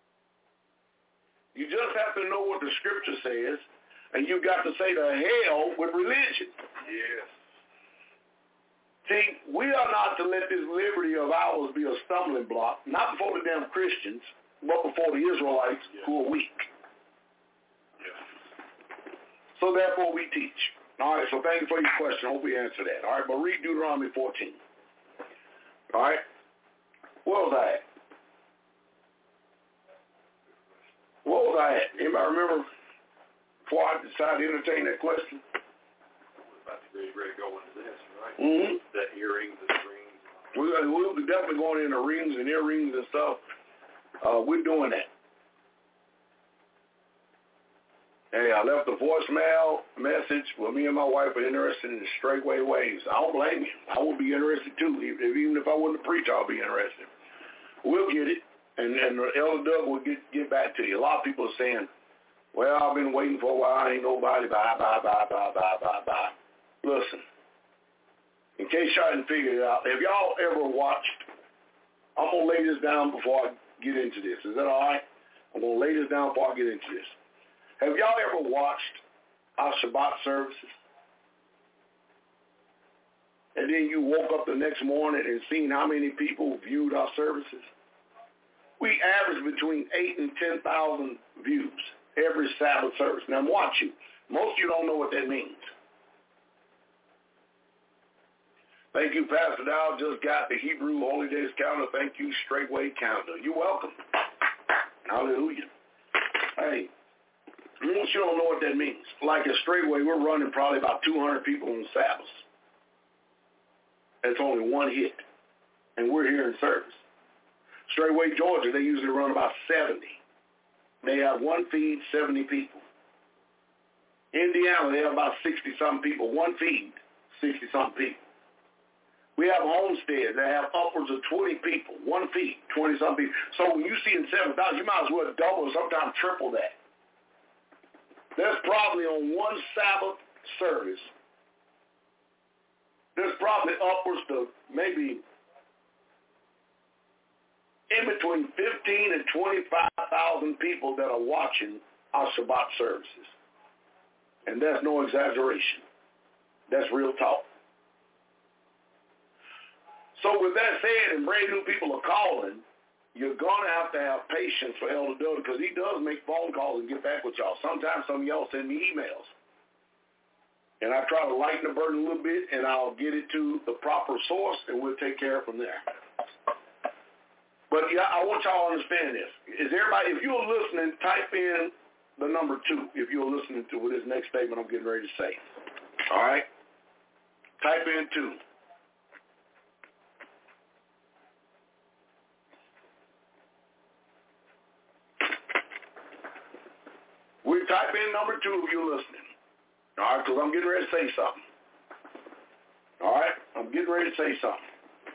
You just have to know what the scripture says, and you got to say to hell with religion. Yes. See, we are not to let this liberty of ours be a stumbling block, not before the damn Christians, but before the Israelites who are weak. Yes. So therefore we teach. All right, so thank you for your question. I hope we answer that. All right, but read Deuteronomy 14. All right? Where was I at? Anybody remember before I decided to entertain that question? We're about to get ready to go into this, right? Mm-hmm. The earrings, the strings. We'll be definitely going into rings and earrings and stuff. We're doing that. Hey, I left a voicemail message. Well, me and my wife are interested in the straightway waves. I don't blame you. I would be interested too. Even if I wasn't a preacher, I'll be interested. We'll get it, and Elder Doug will get back to you. A lot of people are saying, well, I've been waiting for a while. Ain't nobody. Bye. Listen, in case y'all didn't figure it out, have y'all ever watched, I'm going to lay this down before I get into this. Is that all right? I'm going to lay this down before I get into this. Have y'all ever watched our Shabbat services? And then you woke up the next morning and seen how many people viewed our services? We average between 8,000 and 10,000 views every Sabbath service. Now, watch you. Most of you don't know what that means. Thank you, Pastor Dow. Just got the Hebrew Holy Days calendar. Thank you, Straightway calendar. You're welcome. Hallelujah. Hey, most you don't know what that means. Like a Straightway, we're running probably about 200 people on Sabbaths. That's only one hit, and we're here in service. Straightway, Georgia, they usually run about 70. They have one feed, 70 people. Indiana, they have about 60-something people. One feed, 60-something people. We have homesteads that have upwards of 20 people. One feed, 20-something people. So when you see in 7,000, you might as well double or sometimes triple that. There's probably on one Sabbath service, there's probably upwards to maybe in between 15 and 25,000 people that are watching our Shabbat services. And that's no exaggeration. That's real talk. So with that said, and brand new people are calling, you're going to have patience for Elder Doug because he does make phone calls and get back with y'all. Sometimes some of y'all send me emails. And I try to lighten the burden a little bit, and I'll get it to the proper source, and we'll take care of it from there. But yeah, I want y'all to understand this. Is everybody, if you're listening, type in the number 2 if you're listening to this next statement I'm getting ready to say. All right? Type in 2. We type in number 2 if you're listening. All right, because I'm getting ready to say something. All right, I'm getting ready to say something.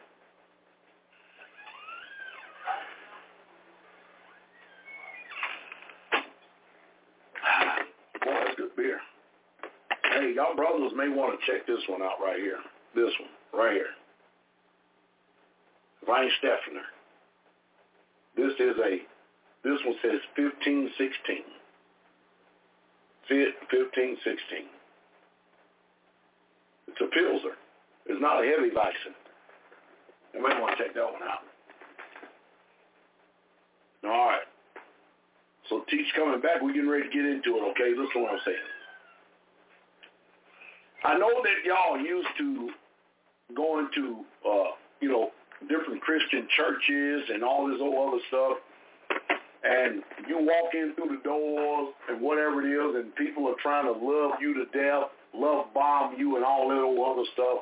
Boy, that's good beer. Hey, y'all brothers may want to check this one out right here. This one, right here. Weinstefner. This one says 1516. See it? 1516. It's a Pilsner. It's not a heavy Weizen. You might want to check that one out. All right. So Teach coming back. We're getting ready to get into it, okay? Listen to what I'm saying. I know that y'all used to going to, different Christian churches and all this old other stuff, and you walk in through the doors and whatever it is, and people are trying to love you to death, love bomb you and all that old other stuff.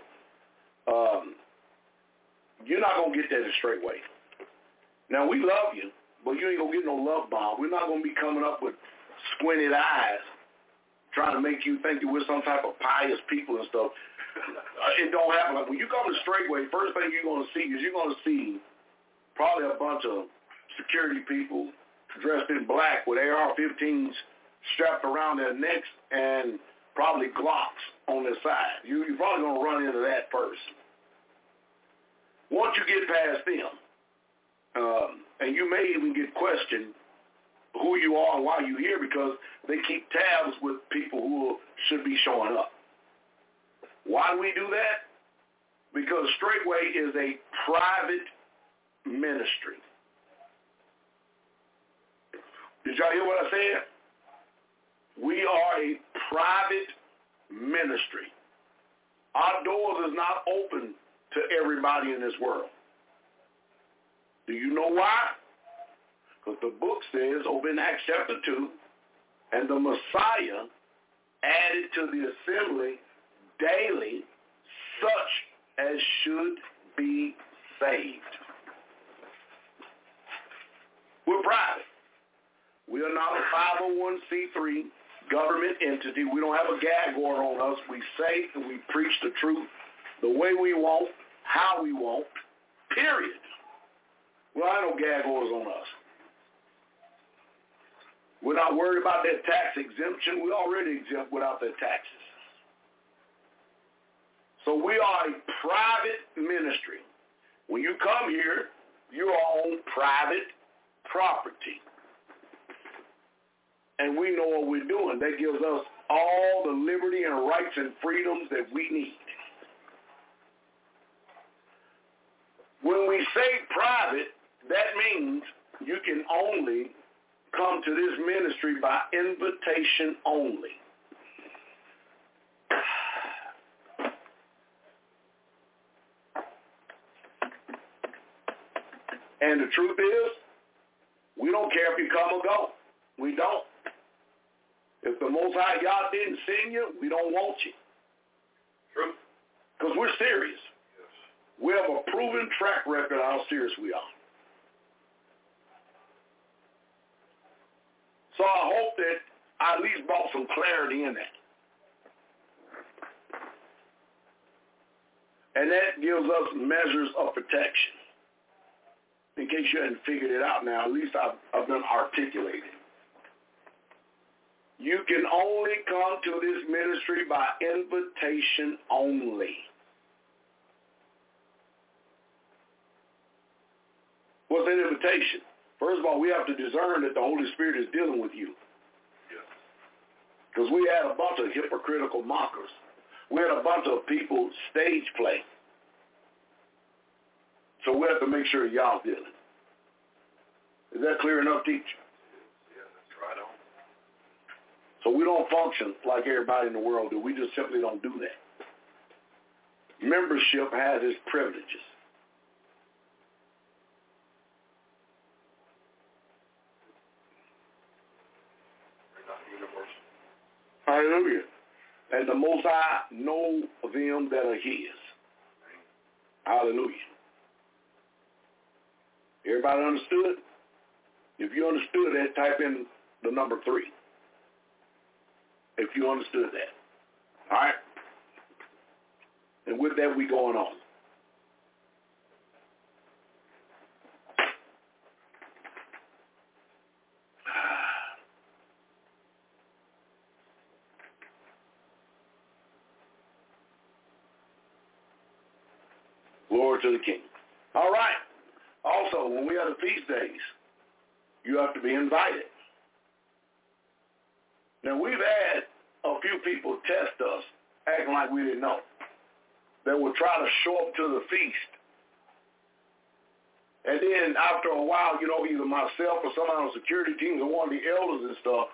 You're not going to get that in a straight way. Now, we love you, but you ain't going to get no love bomb. We're not going to be coming up with squinted eyes trying to make you think that we're some type of pious people and stuff. It don't happen. Like when you come to Straightway, first thing you're going to see is you're going to see probably a bunch of security people dressed in black with AR-15s strapped around their necks and probably Glocks on their side. You're probably going to run into that first. Once you get past them, and you may even get questioned who you are and why you're here, because they keep tabs with people who should be showing up. Why do we do that? Because Straightway is a private ministry. Did y'all hear what I said? We are a private ministry. Our doors is not open to everybody in this world. Do you know why? Because the book says over in Acts chapter 2, and the Messiah added to the assembly daily such as should be saved. We're private. We are not a 501c3 government entity. We don't have a gag order on us. We say and we preach the truth the way we want, how we want, period. Well, I don't gag orders on us. We're not worried about that tax exemption. We're already exempt without their taxes. So we are a private ministry. When you come here, you're on private property. And we know what we're doing. That gives us all the liberty and rights and freedoms that we need. When we say private, that means you can only come to this ministry by invitation only. And the truth is, we don't care if you come or go. We don't. If the Most High God didn't send you, we don't want you. True. Because we're serious. Yes. We have a proven track record of how serious we are. So I hope that I at least brought some clarity in that. And that gives us measures of protection. In case you hadn't figured it out now, at least I've done articulated. You can only come to this ministry by invitation only. What's that invitation? First of all, we have to discern that the Holy Spirit is dealing with you. Because we had a bunch of hypocritical mockers. We had a bunch of people stage play. So we have to make sure y'all dealing. Is that clear enough, teacher? Yeah, that's right on. So we don't function like everybody in the world do. We just simply don't do that. Membership has its privileges. Hallelujah. And the Most High know them that are his. Hallelujah. Everybody understood? If you understood that, type in the number 3. if you understood that. All right? And with that, we going on. Glory to the King. All right. Also, when we have the feast days, you have to be invited. Now, we've had a few people test us, acting like we didn't know. They would try to show up to the feast. And then after a while, you know, either myself or somebody on the security teams or one of the elders and stuff,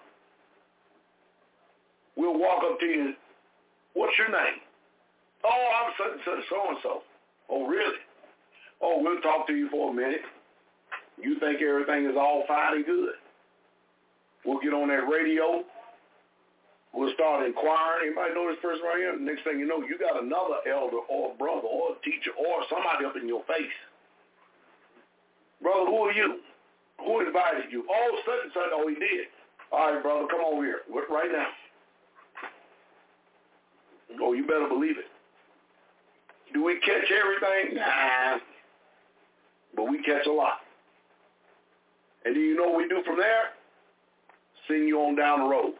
we'll walk up to you, what's your name? Oh, I'm such so-and-so. Oh, really? Oh, we'll talk to you for a minute. You think everything is all fine and good. We'll get on that radio. We'll start inquiring. Anybody know this person right here? Next thing you know, you got another elder or a brother or a teacher or somebody up in your face. Brother, who are you? Who invited you? Oh, such and such. Oh, he did. All right, brother, come over here right now. Oh, you better believe it. Do we catch everything? Nah. But we catch a lot. And do you know what we do from there? Send you on down the road.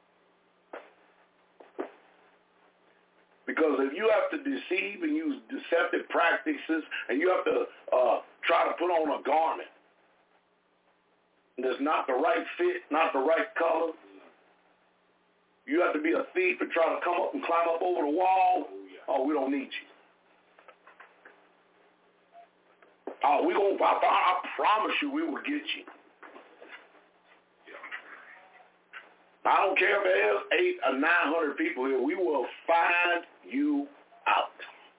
Because if you have to deceive and use deceptive practices and you have to try to put on a garment that's not the right fit, not the right color, you have to be a thief and try to come up and climb up over the wall, oh, we don't need you. Oh, I promise you we will get you. I don't care if there's 800 or 900 people here. We will find you out.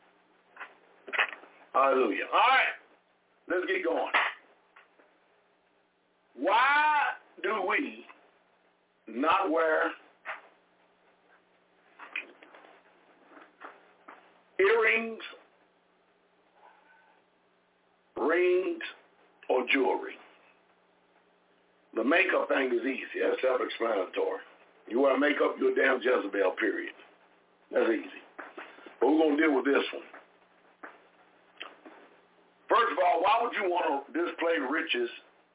Hallelujah. All right. Let's get going. Why do we not wear earrings, rings, or jewelry? The makeup thing is easy. That's self-explanatory. You wear makeup, you're a damn Jezebel, period. That's easy. But we're going to deal with this one. First of all, why would you want to display riches,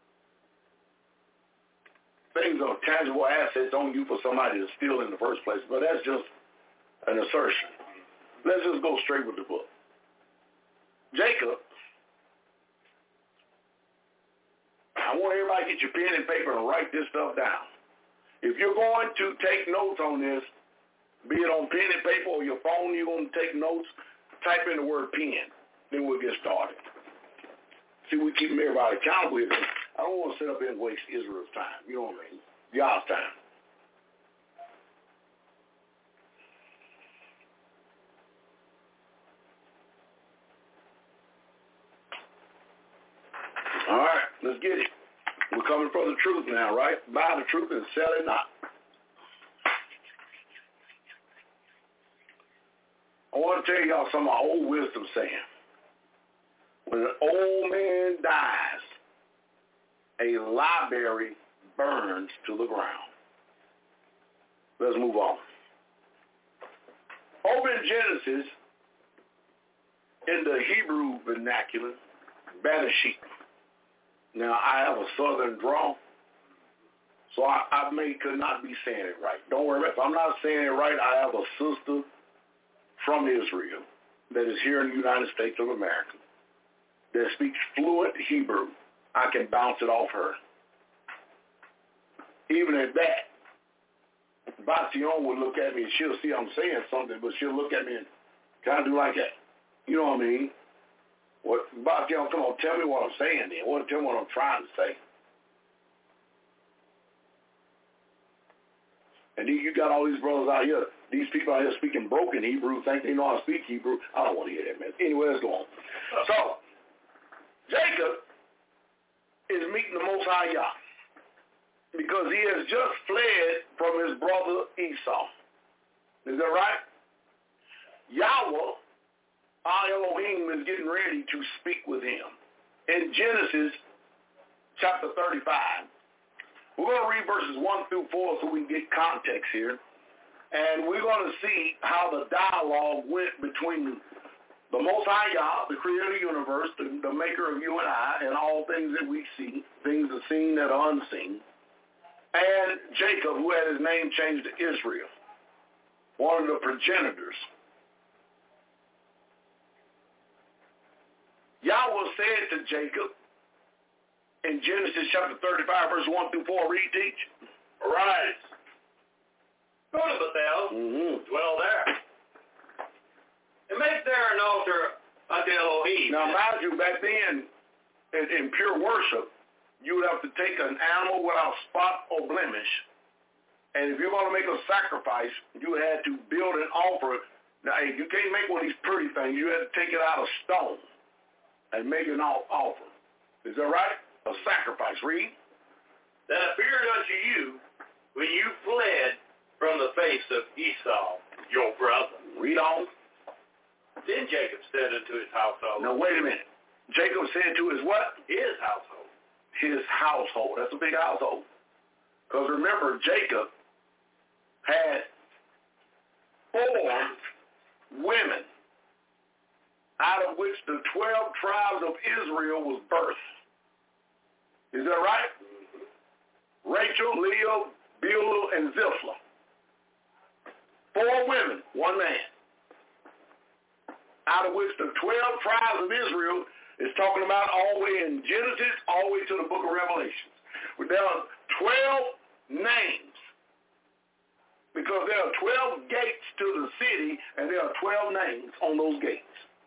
things of tangible assets on you for somebody to steal in the first place? But that's just an assertion. Let's just go straight with the book. Jacob, I want everybody to get your pen and paper and write this stuff down. If you're going to take notes on this, be it on pen and paper or your phone, you're going to take notes, type in the word pen. Then we'll get started. See, we keep everybody accountable here. I don't want to sit up here and waste Israel's time. You know what I mean? Y'all's time. All right, let's get it. We're coming for the truth now, right? Buy the truth and sell it not. I want to tell y'all some of my old wisdom saying. When an old man dies, a library burns to the ground. Let's move on. Over in Genesis, in the Hebrew vernacular, Bereshit. Now, I have a southern drawl, so I could not be saying it right. Don't worry about it. If I'm not saying it right, I have a sister from Israel that is here in the United States of America that speaks fluent Hebrew. I can bounce it off her. Even at that, Basion would look at me and she'll see I'm saying something, but she'll look at me and kind of do like that. You know what I mean? What, Basion, come on, tell me what I'm saying then. Tell me what I'm trying to say. And then you got all these brothers out here, these people out here speaking broken Hebrew, think they know how to speak Hebrew. I don't want to hear that, man. Anyway, let's go on. So, Jacob is meeting the Most High Yah because he has just fled from his brother Esau. Is that right? Yahweh, our Elohim, is getting ready to speak with him. In Genesis chapter 35, we're going to read verses 1 through 4 so we can get context here. And we're going to see how the dialogue went between the Most High Yah, the creator of the universe, the maker of you and I, and all things that we see, things that are seen that are unseen, and Jacob, who had his name changed to Israel, one of the progenitors. Yahweh said to Jacob in Genesis chapter 35, verse 1 through 4, read, teach. Arise, go to Bethel, dwell there, and make there an altar unto Elohim. Now, mind you, back then, in pure worship, you would have to take an animal without spot or blemish, and if you're going to make a sacrifice, you had to build an altar. Now, you can't make one of these pretty things. You had to take it out of stone and make an altar. Is that right? A sacrifice. Read. That appeared unto you when you fled from the face of Esau, your brother. Read on. Then Jacob said unto his household. Now, wait a minute. Jacob said to his what? His household. His household. That's a big household. Because remember, Jacob had 4 women, out of which the 12 tribes of Israel was birthed. Is that right? Rachel, Leah, Bilhah, and Zilpah. 4 women, 1 man. Out of which the 12 tribes of Israel is talking about all the way in Genesis, all the way to the book of Revelation. There are 12 names because there are 12 gates to the city, and there are 12 names on those gates.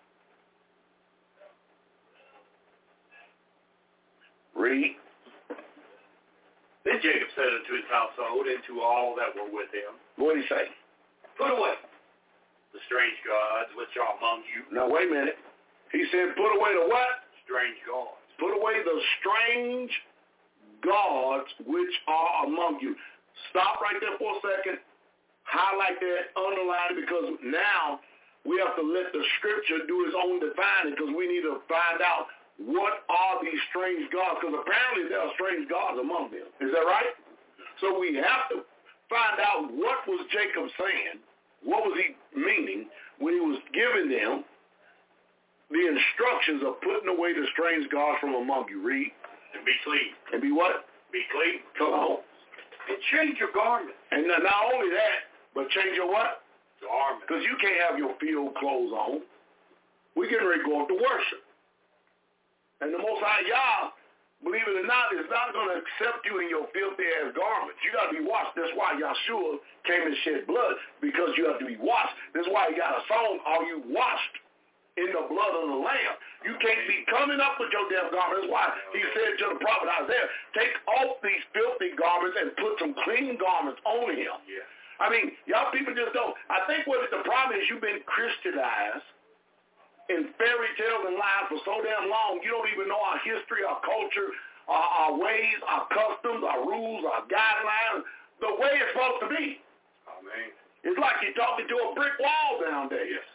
Read. Then Jacob said unto his household and to all that were with him, What did he say? Put away the strange gods which are among you. Now, wait a minute. He said, put away the what? Strange gods. Put away the strange gods which are among you. Stop right there for a second. Highlight that, underline it, because now we have to let the scripture do its own defining, because we need to find out what are these strange gods, because apparently there are strange gods among them. Is that right? So we have to find out what was Jacob saying, what was he meaning when he was giving them the instructions of putting away the strange gods from among you. Read. And be clean. And be what? Be clean. Come on. And change your garment. And not only that, but change your what? Garment. Because you can't have your field clothes on. We're getting ready to go up to worship. And the Most High Yah, believe it or not, is not going to accept you in your filthy-ass garments. You got to be washed. That's why Yahshua came and shed blood, because you have to be washed. That's why he got a song, Are You Washed in the Blood of the Lamb? You can't be coming up with your damn garments. That's why he said to the prophet Isaiah, take off these filthy garments and put some clean garments on him. Yeah. I mean, y'all people just don't. I think what the problem is, you've been Christianized in fairy tales and lies for so damn long, you don't even know our history, our culture, our ways, our customs, our rules, our guidelines, the way it's supposed to be. Amen. It's like you're talking to a brick wall down there. Yes.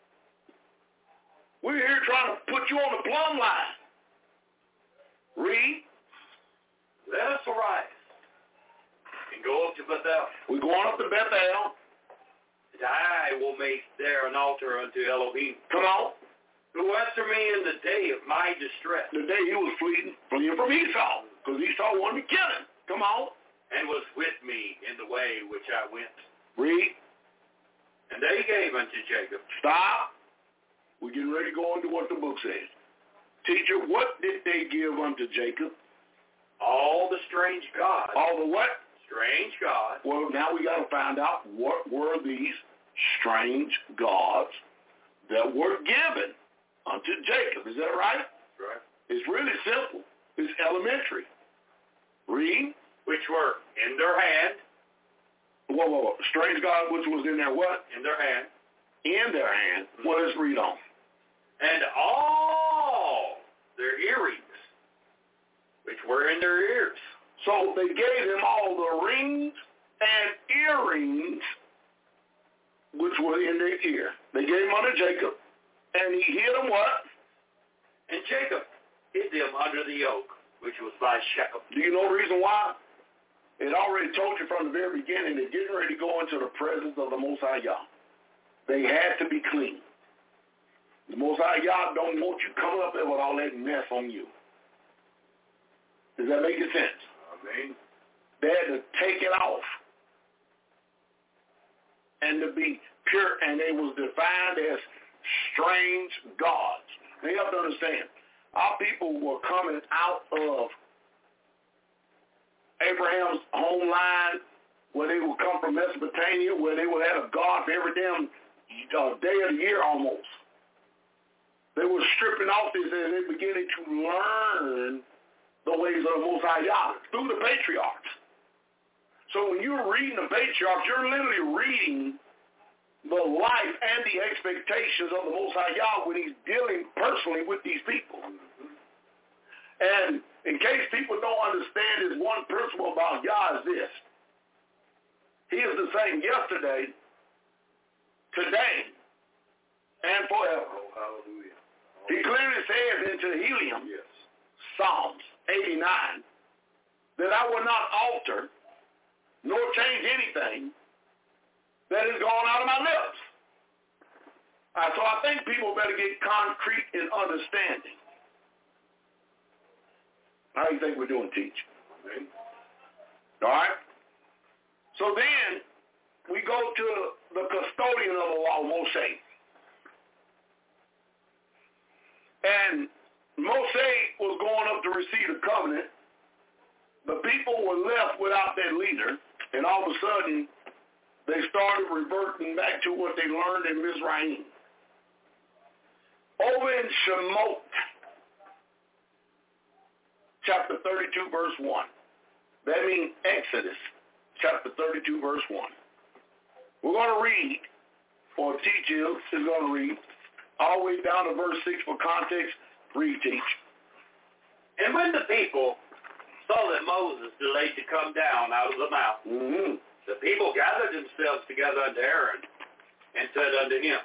We're here trying to put you on the plumb line. Read. Let us arise and go up to Bethel. We're going up to Bethel. And I will make there an altar unto Elohim. Come on. Who answered me in the day of my distress. The day he was fleeing from Esau, because Esau wanted to kill him. Come on. And was with me in the way which I went. Read. And they gave unto Jacob. Stop. We're getting ready to go into what the book says. Teacher, what did they give unto Jacob? All the strange gods. All the what? Strange gods. Well, now we got to find out what were these strange gods that were given unto Jacob. Is that right? Right. It's really simple. It's elementary. Read. Which were in their hand. Whoa. Strange God, which was in their what? In their hand. In their hand. Well, let's read on. And all their earrings, which were in their ears. So they gave him all the rings and earrings which were in their ear. They gave them unto Jacob, and he hid them what? And Jacob hid them under the oak, which was by Shechem. Do you know the reason why? it already told you from the very beginning they're getting ready to go into the presence of the Most High Yah. They had to be clean. The Most High Yah don't want you coming up there with all that mess on you. Does that make sense? Amen. They had to take it off and to be pure, and they was defined as strange gods. Now you have to understand, our people were coming out of Abraham's home line, where they would come from Mesopotamia, where they would have a god for every damn day of the year almost. They were stripping off this and they beginning to learn the ways of the Most High Yah through the patriarchs. So when you're reading the patriarchs, you're literally reading the life and the expectations of the Most High Yah when he's dealing personally with these people. And in case people don't understand, this one principle about Yah is this. He is the same yesterday, today, and forever. Oh, hallelujah. He clearly says in Tehillim, Yes. Psalms 89, that I will not alter nor change anything that has gone out of my lips. So I think people better get concrete in understanding. How do you think we're doing, Teach? Amen. All right? So then we go to the custodian of the law, Moshe. And Moshe was going up to receive the covenant. The people were left without their leader, and all of a sudden they started reverting back to what they learned in Mizraim. Over in Shemot, chapter 32, verse 1. That means Exodus, chapter 32, verse 1. We're going to read, or Teach is going to read, all the way down to verse 6 for context. Read, Teach. And when the people saw that Moses delayed to come down out of the mountain, the people gathered themselves together unto Aaron and said unto him,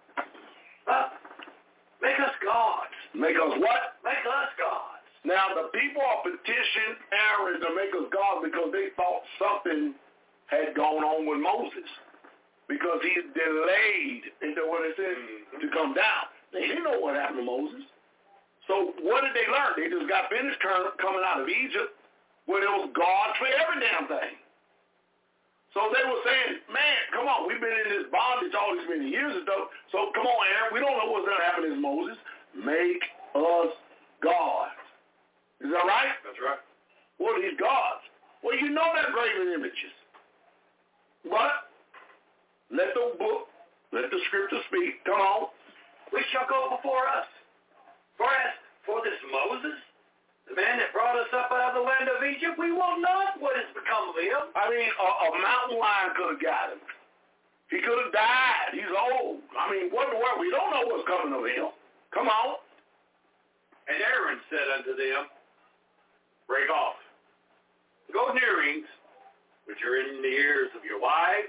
make us gods. Make us what? Make us gods. Now, the people are petitioning Aaron to make us gods because they thought something had gone on with Moses. Because he delayed, into what it says, to come down. They didn't know what happened to Moses. So what did they learn? They just got finished coming out of Egypt where there was gods for every damn thing. So they were saying, man, come on, we've been in this bondage all these many years and stuff. So come on, Aaron, we don't know what's going to happen to Moses. Make us gods. Is that right? That's right. What are these gods? Well, you know they're graven images. But let the book, let the scripture speak. Come on. We shall go before us. For as for this Moses, the man that brought us up out of the land of Egypt, we will not what has become of him. I mean, a mountain lion could have got him. He could have died. He's old. I mean, what in the world? We don't know what's coming of him. Come on. And Aaron said unto them, break off the golden earrings which are in the ears of your wives.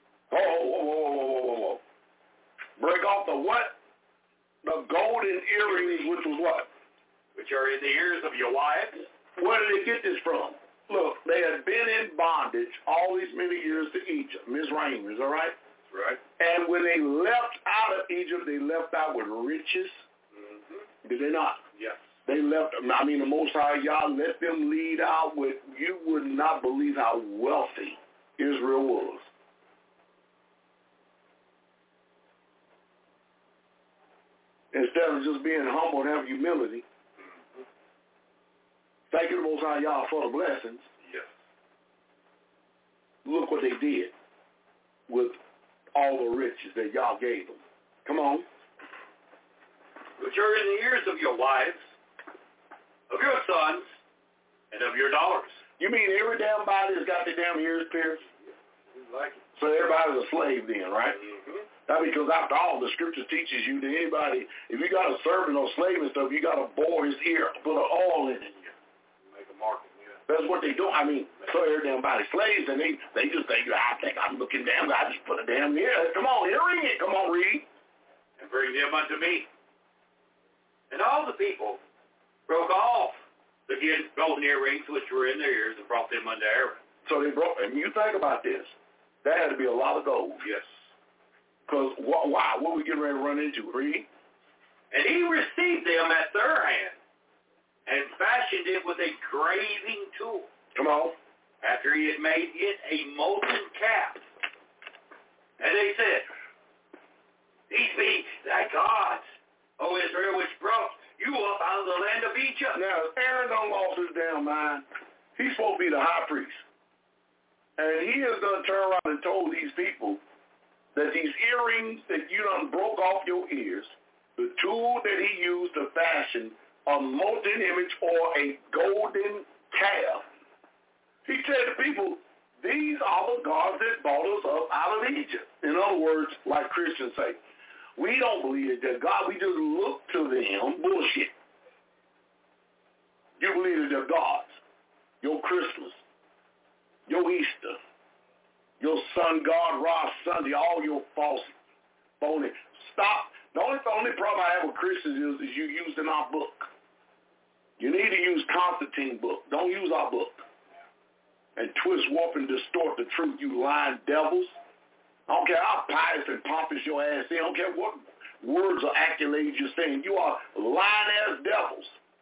Whoa. Break off the what? The golden earrings, which was what? Which are in the ears of your wives. Where did they get this from? Look, they had been in bondage all these many years to Egypt. Mizraim, is that right? That's right. And when they left out of Egypt, they left out with riches. Did they not? Yes. They left, the Most High Yah let them lead out with, you would not believe how wealthy Israel was. Instead of just being humble and have humility, thanking the Most High Yah for the blessings. Yes. Look what they did with all the riches that Yah gave them. Come on. Which are in the ears of your wives, of your sons, and of your daughters. You mean every damn body has got their damn ears pierced? Like it. So everybody's a slave then, right? Mm-hmm. That's because after all, the scripture teaches you that anybody, if you got a servant or slave and stuff, you got to bore his ear, put an oil in it. Make a marking, yeah. That's what they do. So every damn body slaves, and they just think, I think I'm looking damn good. I just put a damn ear. Come on, earring it. Come on, read. And bring them unto me. And all the people broke off the golden earrings which were in their ears and brought them unto Aaron. So they broke, and you think about this, that had to be a lot of gold. Yes. Because why? What we getting ready to run into? Read. And he received them at their hand and fashioned it with a graving tool. Come on. After he had made it a molten calf. And they said, these be thy gods, O Israel, which brought you up out of the land of Egypt. Now, Aaron done lost his damn mind. He's supposed to be the high priest. And he is going to turn around and told these people that these earrings that you done broke off your ears, the tool that he used to fashion a molten image or a golden calf, he said to people, these are the gods that brought us up out of Egypt. In other words, like Christians say, we don't believe that God, we just look to them, bullshit. You believe that they're gods. Your Christmas, your Easter, your sun god, Rosh Sunday, all your false, phony. Stop. The only problem I have with Christians is you used in our book. You need to use Constantine's book. Don't use our book. And twist, warp, and distort the truth, you lying devils. I don't care how pious and pompous your ass is. I don't care what words or accolades you're saying. You are lying-ass devils.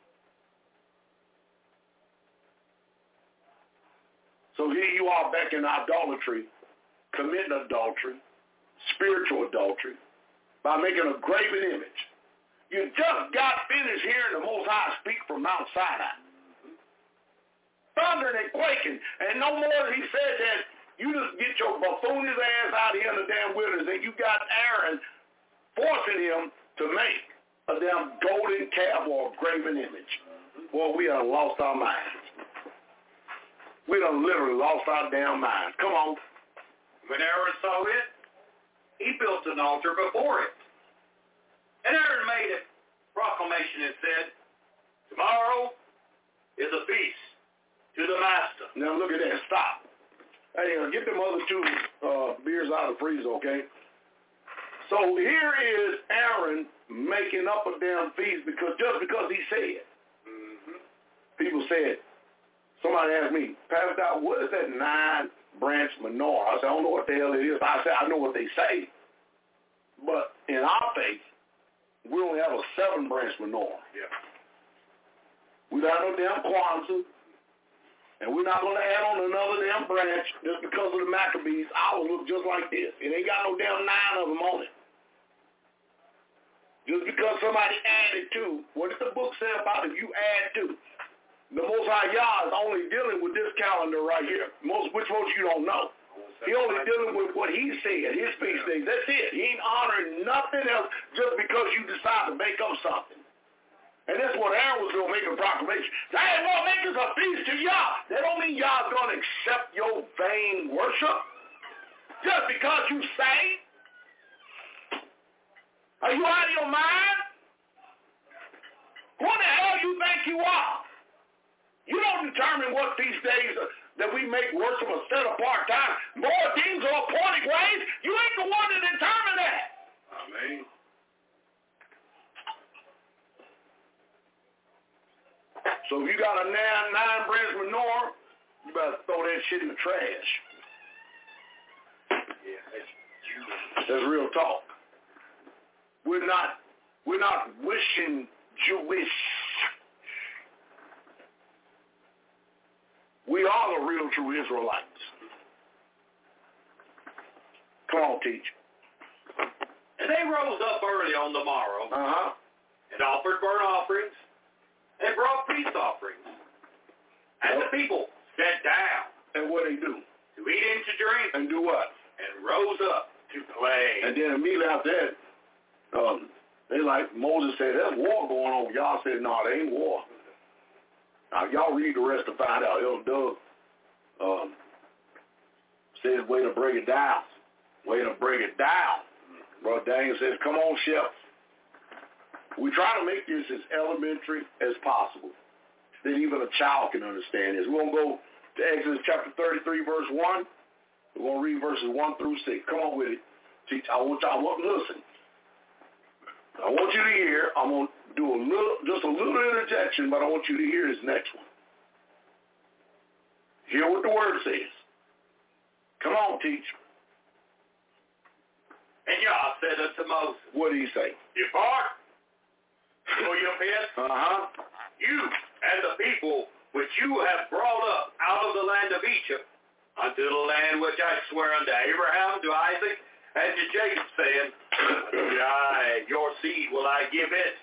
So here you are back in idolatry, committing adultery, spiritual adultery, by making a graven image. You just got finished hearing the Most High speak from Mount Sinai. Thundering and quaking, and no more than he said that you just get your buffoonish ass out here in the damn wilderness, and you got Aaron forcing him to make a damn golden calf or a graven image. Boy, we done lost our minds. We done literally lost our damn minds. Come on. When Aaron saw it, he built an altar before it. And Aaron made a proclamation and said, tomorrow is a feast to the master. Now look at that. Stop. Hey, get them other two beers out of the freezer, okay? So here is Aaron making up a damn feast just because he said. Mm-hmm. People said, somebody asked me, Pastor Dow, what is that 9-branch menorah? I said, I don't know what the hell it is. I said, I know what they say. But in our faith, we only have a 7-branch menorah. Yeah. We don't have no damn Kwanzaa. And we're not going to add on another damn branch just because of the Maccabees. Ours look just like this. It ain't got no damn 9 of them on it. Just because somebody added 2. What does the book say about if you add 2? The Most High Yah is only dealing with this calendar right here, which most you don't know. He only dealing with what he said, his feast days. That's it. He ain't honoring nothing else just because you decide to make up something. And that's what Aaron was going to make a proclamation. Hey, well, make us a feast to Yah. That don't mean Yah's going to accept your vain worship. Just because you say. Are you out of your mind? Who the hell you think you are? You don't determine what feast days that we make worship a set-apart time. More things or appointed ways. You ain't the one to determine that. Amen. So if you got a 9-branch menorah, you better throw that shit in the trash. Yeah, that's Jewish. That's real talk. We're not wishing Jewish. We are the real true Israelites. Come on, teach. And they rose up early on the morrow and offered burnt offerings and brought peace offerings. And the people sat down. And what they do? To eat and to drink. And do what? And rose up to play. And then immediately after that, they like Moses said, there's war going on. Y'all said, no, there ain't war. Now, y'all read the rest to find out. Elder Doug says, way to break it down. Way to break it down. Brother Daniel says, come on, Chef. We try to make this as elementary as possible, that even a child can understand this. We're going to go to Exodus chapter 33, verse 1. We're going to read verses 1 through 6. Come on with it. Teach. Listen. I want you to hear. I'm going to do just a little interjection, but I want you to hear this next one. Hear what the word says. Come on, teach. And Yah said unto Moses, What did he say? Depart, go your pit, you and the people which you have brought up out of the land of Egypt, unto the land which I swear unto Abraham, to Isaac, and to Jacob, saying, your seed will I give it.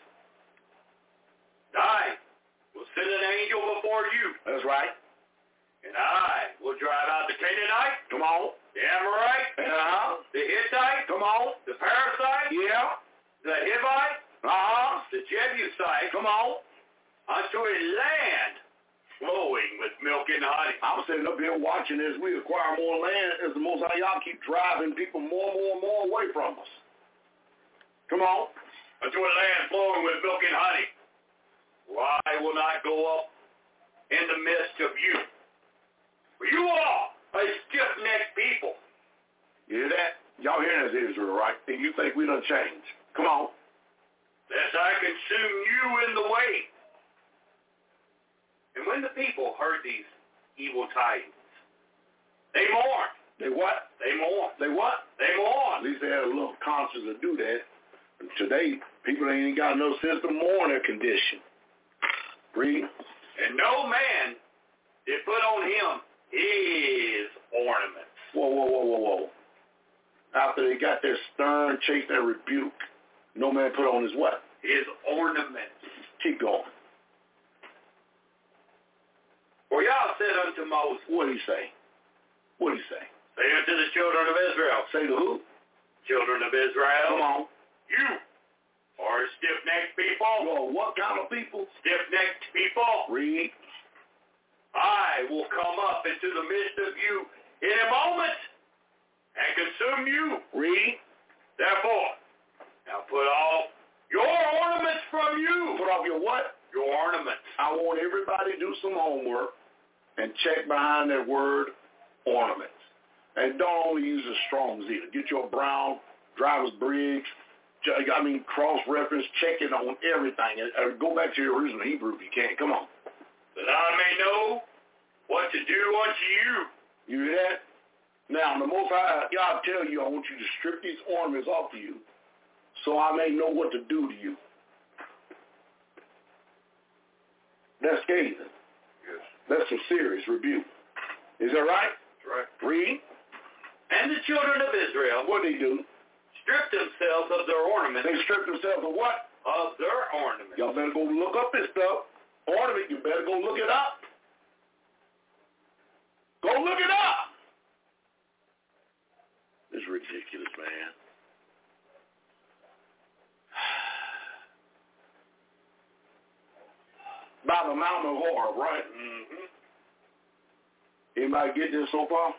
I will send an angel before you. That's right. And I will drive out the Canaanite. Come on. The Amorite. The Hittite. Come on. The Parasite. Yeah. The Hivite. The Jebusite. Come on. Unto a land flowing with milk and honey. I'm sitting up here watching as we acquire more land, as the Most High y'all keep driving people more and more away from us. Come on. Unto a land flowing with milk and honey. For I will not go up in the midst of you. For you are a stiff-necked people. You hear that? Y'all hearing this, Israel, right? And you think we done changed. Come on. Lest I consume you in the way. And when the people heard these evil tidings, they mourned. They what? They mourned. They what? They mourned. At least they had a little conscience to do that. And today, people ain't even got no sense to mourn their condition. Read. And no man did put on him his ornaments. Whoa. After they got their stern, chase, their rebuke, no man put on his what? His ornaments. Keep going. For Yah said unto Moses. What did he say? What did he say? Say unto the children of Israel. Say to who? Children of Israel. Come on. You are a stiff-necked people. Well, what kind of people? Stiff-necked people. Read. I will come up into the midst of you in a moment and consume you. Read. Therefore, now put off your ornaments from you. Put off your what? Your ornaments. I want everybody to do some homework and check behind that word ornaments. And don't only use the Strong's either. Get your Brown, Drivers Briggs, cross-reference, check it on everything. And go back to your original Hebrew if you can. Come on. That I may know what to do unto you. You hear that? Now, the Most High, God tell you, I want you to strip these ornaments off of you so I may know what to do to you. That's scathing. Yes. That's some serious rebuke. Is that right? That's right. Read. And the children of Israel. What they do? Strip themselves of their ornaments. They strip themselves of what? Of their ornaments. Y'all better go look up this stuff. Ornament, you better go look it up. Go look it up. It's ridiculous, man. By the mountain of Horeb, right? Mm-hmm. Anybody get this so far?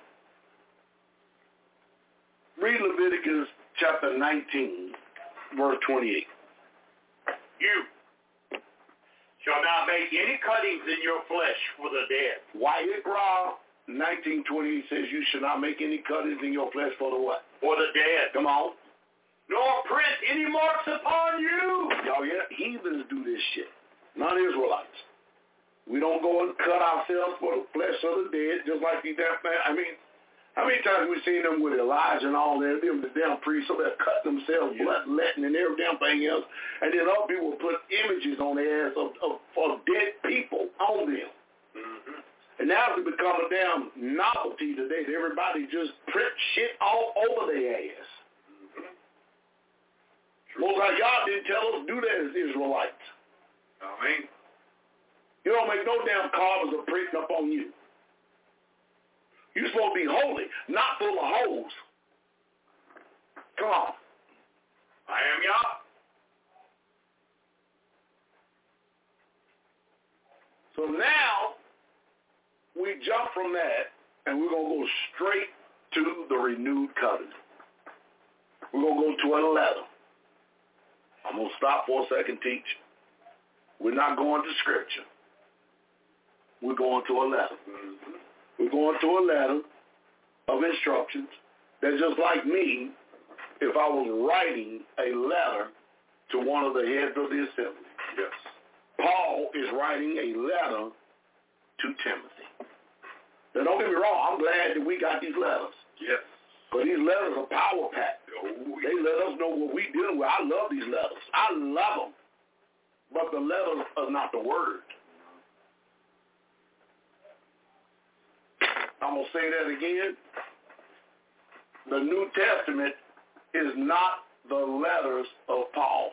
Read Leviticus chapter 19, verse 28. You shall not make any cuttings in your flesh for the dead. Wayikra 19:20 says you should not make any cuttings in your flesh for the what? For the dead. Come on. Nor print any marks upon you. Y'all hear? Heathens do this shit. Not Israelites. We don't go and cut ourselves for the flesh of the dead, just like these damn things. I mean, how many times we seen them with Elijah and all that, them the damn priests, so they're cutting themselves, bloodletting and every damn thing else. And then other people will put images on their ass of dead people on them. Mm-hmm. And now it's become a damn novelty today that everybody just print shit all over their ass. Mm-hmm. Most like y'all didn't tell us to do that as Israelites. I mean, you don't make no damn carvers of printing up on you. You're supposed to be holy, not full of holes. Come on. I am Yah. So now we jump from that and we're going to go straight to the renewed covenant. We're going to go to a letter. I'm going to stop for a second, teach. We're not going to scripture. We're going to a letter. Mm-hmm. We're going to a letter of instructions that just like me, if I was writing a letter to one of the heads of the assembly. Yes. Paul is writing a letter to Timothy. Now don't get me wrong, I'm glad that we got these letters. Yes. But these letters are power packed. They let us know what we dealing with. I love these letters. I love them. But the letters are not the word. I'm going to say that again. The New Testament is not the letters of Paul.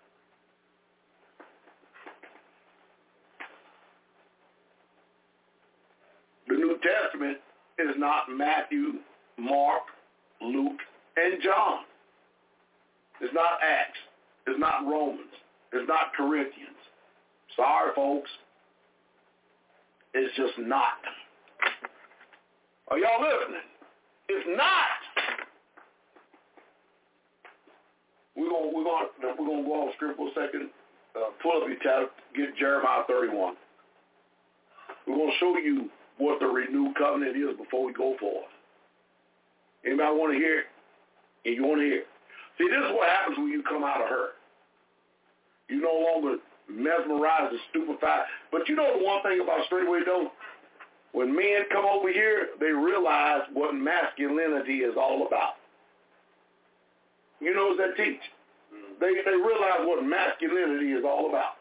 The New Testament is not Matthew, Mark, Luke, and John. It's not Acts. It's not Romans. It's not Corinthians. Sorry, folks. It's just not. Are y'all listening? It's not. We're gonna go off script for a second. Pull up your tab. Get Jeremiah 31. We're gonna show you what the renewed covenant is before we go forward. Anybody want to hear it? And you want to hear it? See, this is what happens when you come out of her. You no longer mesmerized and stupefied. But you know the one thing about straightway though? When men come over here, they realize what masculinity is all about. You know what that teach? They realize what masculinity is all about.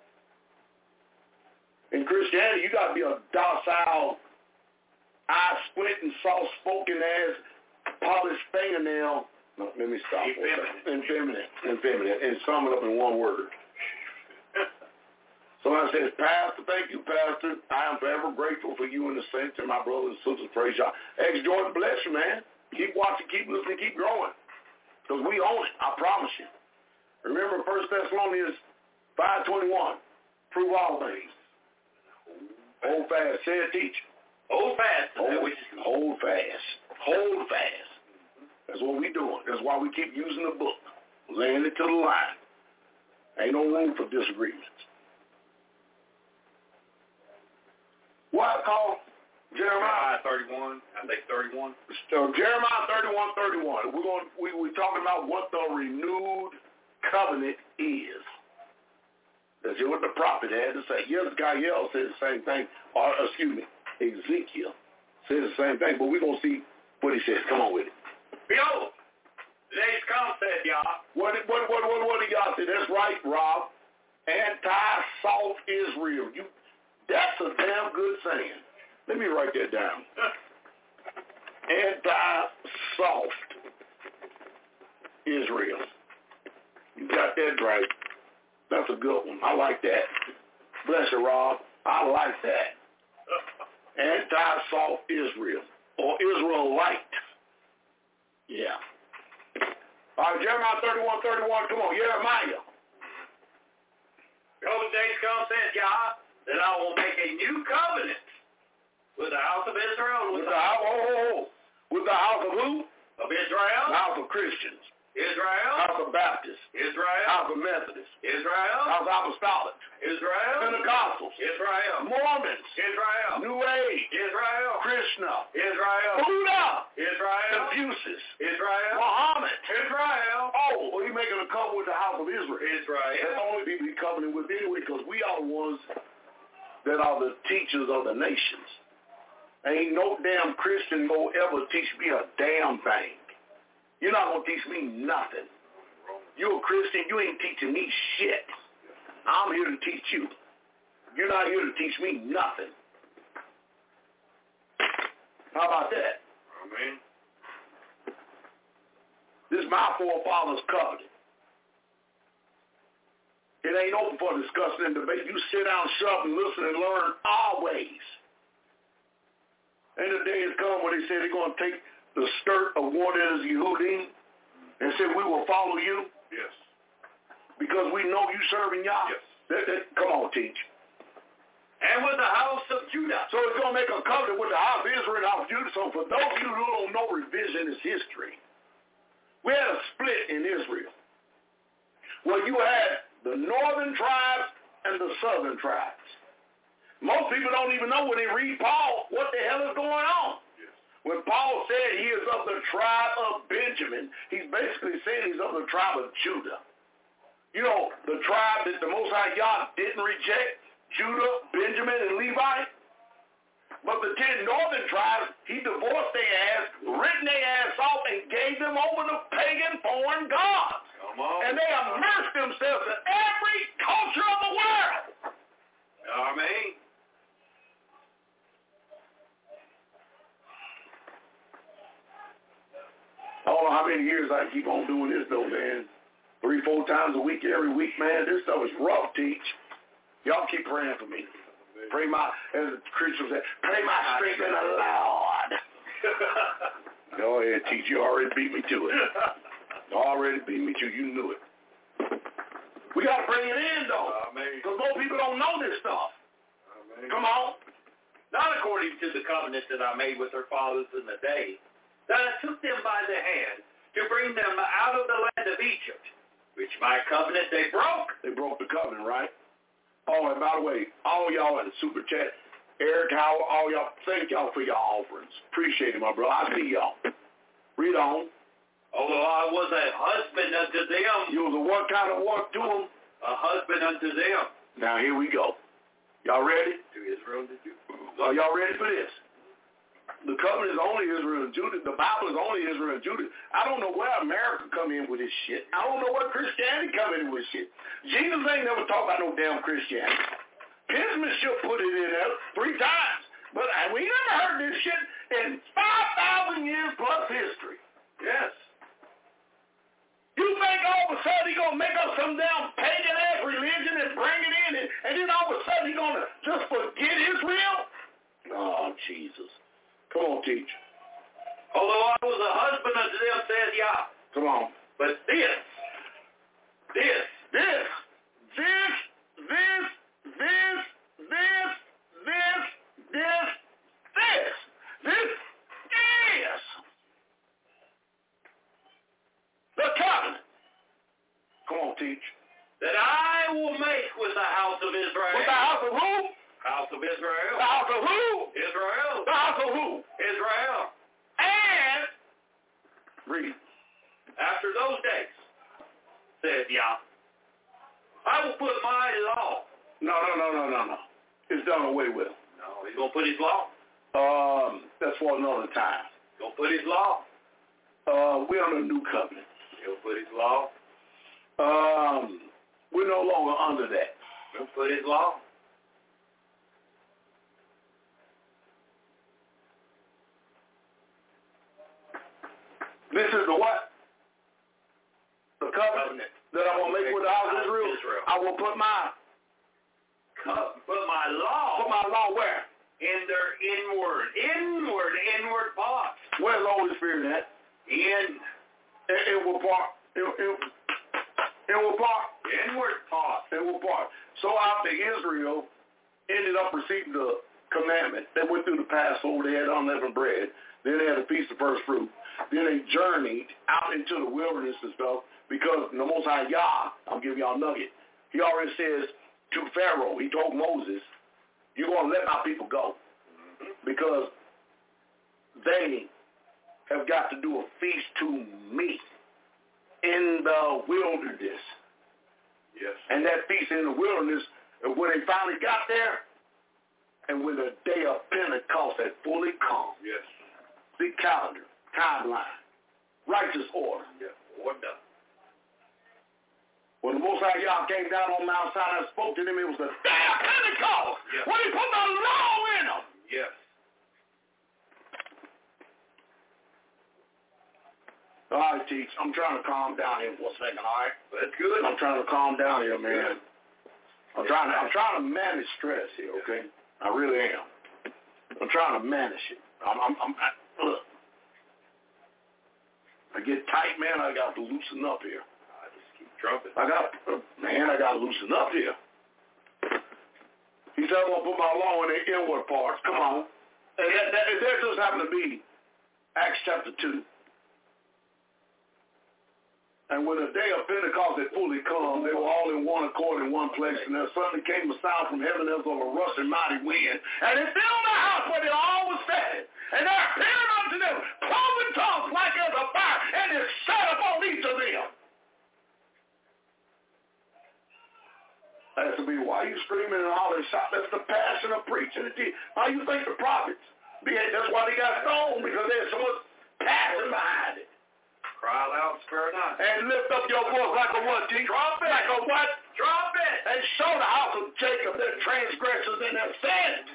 In Christianity, you got to be a docile, eye-squinting, soft-spoken ass, polished fingernail. No, let me stop. Effeminate. And sum it up in one word. Somebody says, Pastor, thank you, Pastor. I am forever grateful for you and the saints and my brothers and sisters. Praise y'all. Ex-Jordan, bless you, man. Keep watching, keep listening, keep growing. Because we own it, I promise you. Remember 1 Thessalonians 5:21. Prove all things. Hold fast. Say it, teach. Hold fast. Hold fast. Hold fast. That's what we doing. That's why we keep using the book. Laying it to the line. Ain't no room for disagreements. What I call Jeremiah 31. I think 31. So Jeremiah 31:31. We're talking about what the renewed covenant is. That's what the prophet had to say. Yes, Gael said the same thing. Ezekiel said the same thing. But we're going to see what he says. Come on with it. Behold, the days come, said Yah. What did Yah say? That's right, Rob. Anti-soft Israel. That's a damn good saying. Let me write that down. Anti-soft Israel. You got that right. That's a good one. I like that. Bless you, Rob. I like that. Anti-soft Israel. Or Israelite. Yeah. All right, Jeremiah 31:31. Come on, Jeremiah. Behold, the days come, says Yah, that I will make a new covenant with the house of Israel. With the house of who? Of Israel. The house of Christians. Israel. House of Baptists. Israel. House of Methodists. Israel. House of Apostolic. Israel. Pentecostals. Israel. Mormons. Israel. New Age. Israel. Krishna. Israel. Buddha. Israel. Confucius. Israel. Muhammad. Israel. Oh, well, you're making a covenant with the house of Israel. Israel. That's the only people you're covenant with anyway, because we are the ones that are the teachers of the nations. Ain't no damn Christian gonna ever teach me a damn thing. You're not going to teach me nothing. You're a Christian. You ain't teaching me shit. I'm here to teach you. You're not here to teach me nothing. How about that? Amen. This is my forefathers' covenant. It ain't open for discussion and debate. You sit down, shut up, and listen and learn our ways. And the day has come when they say they're going to take the skirt of one that is Yehudim and say, we will follow you? Yes. Because we know you serving Yah? Yes. Come on, teach. And with the house of Judah. So it's going to make a covenant with the house of Israel and the house of Judah. So for those of you who don't know revisionist history, we had a split in Israel where you had the northern tribes and the southern tribes. Most people don't even know when they read Paul what the hell is going on. When Paul said he is of the tribe of Benjamin, he's basically saying he's of the tribe of Judah. You know, the tribe that the Most High Yah didn't reject, Judah, Benjamin, and Levi. But the 10 northern tribes, he divorced their ass, written their ass off, and gave them over to pagan foreign gods. Come on. And they immersed themselves in every culture of the world. I mean, I don't know how many years I keep on doing this, though, man. 3-4 times a week, every week, man. This stuff is rough, Teach. Y'all keep praying for me. Pray my, as the Christians say, pray my strength in the Lord. Go ahead, Teach. You already beat me to it. You already beat me to it. You knew it. We got to bring it in, though. Because most people don't know this stuff. Amen. Come on. Not according to the covenant that I made with their fathers in the day, that I took them by the hand to bring them out of the land of Egypt, which my covenant they broke. They broke the covenant, right? Oh, and by the way, all y'all in the super chat, Eric, Howard, all y'all, thank y'all for your offerings. Appreciate it, my brother. I see y'all. Read on. Although I was a husband unto them. You was a what kind of work to them? A husband unto them. Now, here we go. Y'all ready? To Israel did you? Are y'all ready for this? The covenant is only Israel and Judah. The Bible is only Israel and Judah. I don't know where America come in with this shit. I don't know where Christianity come in with shit. Jesus ain't never talked about no damn Christianity. Penmanship put it in there 3 times. But we never heard this shit in 5,000 years plus history. Yes. You think all of a sudden he's going to make up some damn pagan-ass religion and bring it in, and then all of a sudden he's going to just forget Israel? Oh, Jesus. Come on, Teach. Although I was a husband unto them, said Yah. Come on. But this is the covenant. Come on, Teach. That I will make with the house of Israel. With the house of who? House of Israel. The house of who? Israel. The house of who? Israel. And read. After those days, said Yah, I will put my law. No. It's done away with. No, he's going to put his law. That's for another time. He's going to put his law. We're on a new covenant. He'll put his law. We're no longer under that. He'll put his law. This is the what? The covenant that I'm going to make with the house of Israel. I will put my law. Put my law where? In their inward parts. Where's the Holy Spirit at? In what part? In what part? Inward parts. Inward part. So after Israel ended up receiving the commandment, they went through the Passover, they had unleavened bread, then they had the Feast of First Fruit, then they journeyed out into the wilderness and stuff, because the Most High Yah, I'm giving y'all a nugget, he already says to Pharaoh, he told Moses, you're going to let my people go, because they have got to do a feast to me in the wilderness. Yes. And that feast in the wilderness, when they finally got there, and when the day of Pentecost had fully come. Yes. The calendar, timeline, righteous order. Yes. Order. When the Most High Yah came down on Mount Sinai and spoke to them, it was the day of Pentecost. Yes. When he put the law in them. Yes. All right, Teach. I'm trying to calm down here for a second, all right? That's good. I'm trying to calm down here, man. I'm trying to manage stress here, okay? I really am. I'm trying to manage it. Look. I get tight, man. I got to loosen up here. I just keep trumping. I got to loosen up here. He said, I'm going to put my law in the inward parts. Come on. And that just happened to be Acts chapter 2. And when the day of Pentecost had fully come, they were all in one accord in one place, and there suddenly came a sound from heaven as of a rushing mighty wind, and it filled the house where they all were standing. And there appeared unto them cloven tongues like as a fire, and it sat upon each of them. That's to be, why you screaming and hollering, shout? That's the passion of preaching. How you think the prophets? That's why they got stoned, because there's so much passion behind it. Cry loud, spare not. And lift up your voice like a what, G? Trumpet. Like a what? Trumpet. And show the house of Jacob their transgressions and their sins.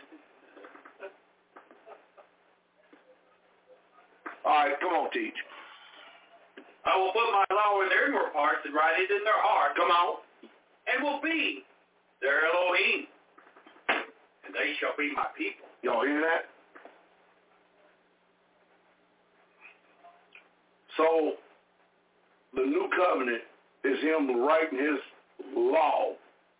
All right, come on, teach. I will put my law in their inward parts and write it in their heart. Come on. And will be their Elohim. And they shall be my people. Y'all hear that? So, the new covenant is him writing his law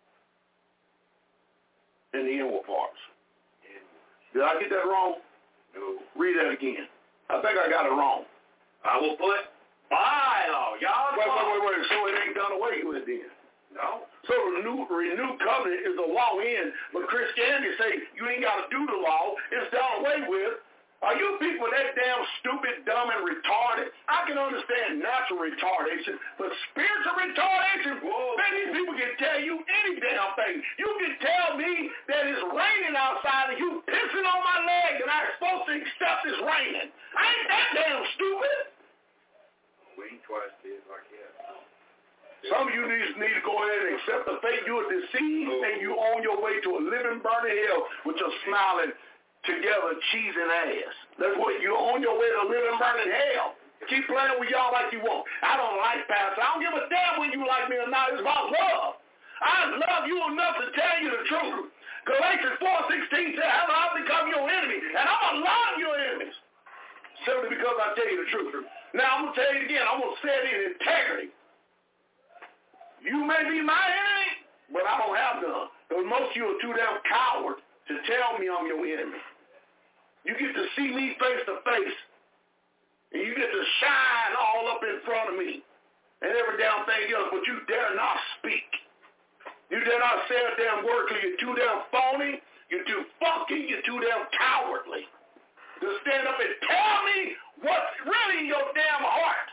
in the inward parts. Did I get that wrong? No. Read that again. I think I got it wrong. I will put my law. Y'all Wait. So it ain't done away with then? No. So the renewed covenant is the law in, but Christianity say you ain't got to do the law. It's done away with. Are you people that damn stupid, dumb, and retarded? I can understand natural retardation, but spiritual retardation, man, these people can tell you any damn thing. You can tell me that it's raining outside and you pissing on my leg and I'm supposed to accept it's raining. I ain't that damn stupid. We ain't twice did like that. Some of you need to go ahead and accept the faith you are deceived and you on your way to a living, burning hell with your smiling together cheesing ass. That's what you're on your way to living, burning hell. Keep playing with y'all like you want. I don't like Pastor. I don't give a damn when you like me or not. It's about love. I love you enough to tell you the truth. Galatians 4:16 says, I'll become your enemy, and I'm going to love your enemies. Simply because I tell you the truth. Now, I'm going to tell you again. I'm going to say it in integrity. You may be my enemy, but I don't have none. Because most of you are too damn coward to tell me I'm your enemy. You get to see me face to face, and you get to shine all up in front of me and every damn thing else, but you dare not speak. You dare not say a damn word because you're too damn phony, you're too funky, you're too damn cowardly to stand up and tell me what's really in your damn heart.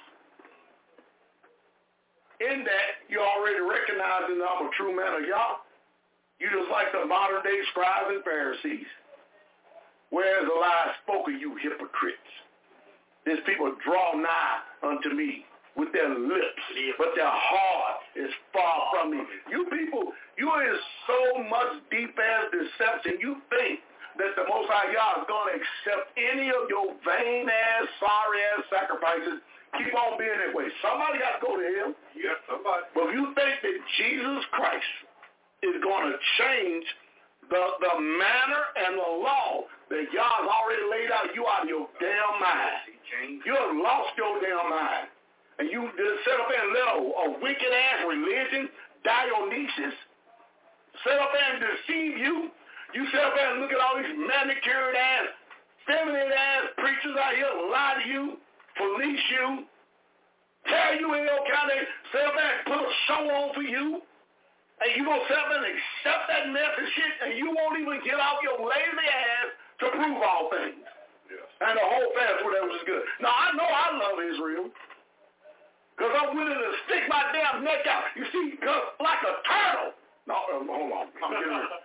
In that, you already recognize that I'm a true man of Yah. You just like the modern day scribes and Pharisees. Where's the lie spoken, you hypocrites? These people draw nigh unto me with their lips, but their heart is far from me. You people, you are in so much deep-ass deception. You think that the Most High Yah is going to accept any of your vain-ass, sorry-ass sacrifices. Keep on being that way. Somebody got to go to him. Yeah, somebody. But if you think that Jesus Christ is going to change the manner and the law that Yah's already laid out, you out of your damn mind. You have lost your damn mind. And you just set up and let a wicked-ass religion, Dionysus, set up and deceive you. You sit up there and look at all these manicured-ass, feminine-ass preachers out here lie to you, police you, tell you in your county, sit up there and put a show on for you. And you going to sit up there and accept that mess and shit, and you won't even get off your lazy ass to prove all things. Yes. And the whole fast whatever is good. Now, I know I love Israel, because I'm willing to stick my damn neck out. You see, like a turtle. No, hold on. I'm getting ready.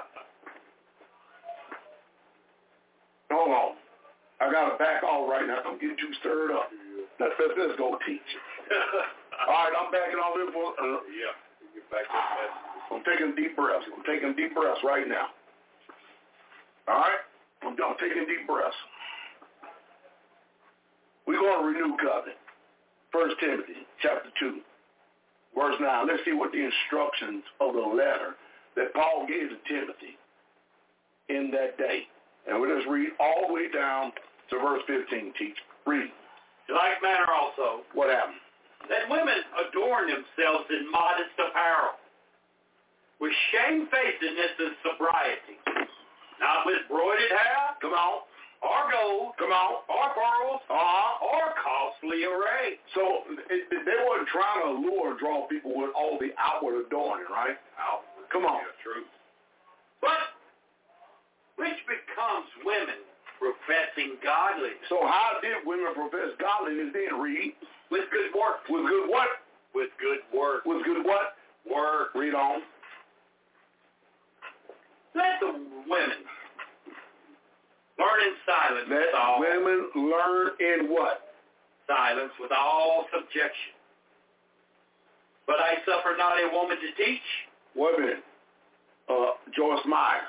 Hold on. I got to back off right now. I'm getting too stirred up. Let's go teach. All right, I'm backing off here for... Yeah. Get back to the message. I'm taking deep breaths. I'm taking deep breaths right now. All right? I'm taking deep breaths. We're going to renew covenant. 1 Timothy chapter 2, verse 9. Let's see what the instructions of the letter that Paul gave to Timothy in that day. And we'll just read all the way down to verse 15, teach. Read. In like manner also, What happened? that women adorn themselves in modest apparel, with shamefacedness and sobriety, not with broided hair, Come on. or gold, Come on. or pearls, or costly array. So they weren't trying to lure or draw people with all the outward adorning, right? Outward. Come on. Yeah, true. But which becomes women professing godliness. So how did women profess godliness then? Read. With good works. With good what? With good works. With good what? Works. Read on. Let the women learn in silence. Let women learn in what? Silence with all subjection. But I suffer not a woman to teach. Wait a minute. Joyce Meyer.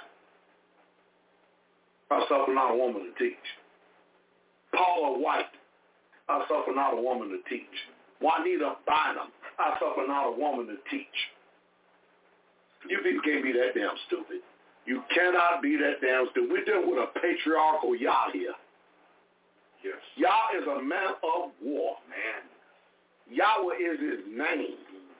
I suffer not a woman to teach. Paula White. I suffer not a woman to teach. Juanita Bynum. I suffer not a woman to teach. You people can't be that damn stupid. You cannot be that damn stupid. We're dealing with a patriarchal Yah here. Yes. Yah is a man of war. Man. Yahweh is his name.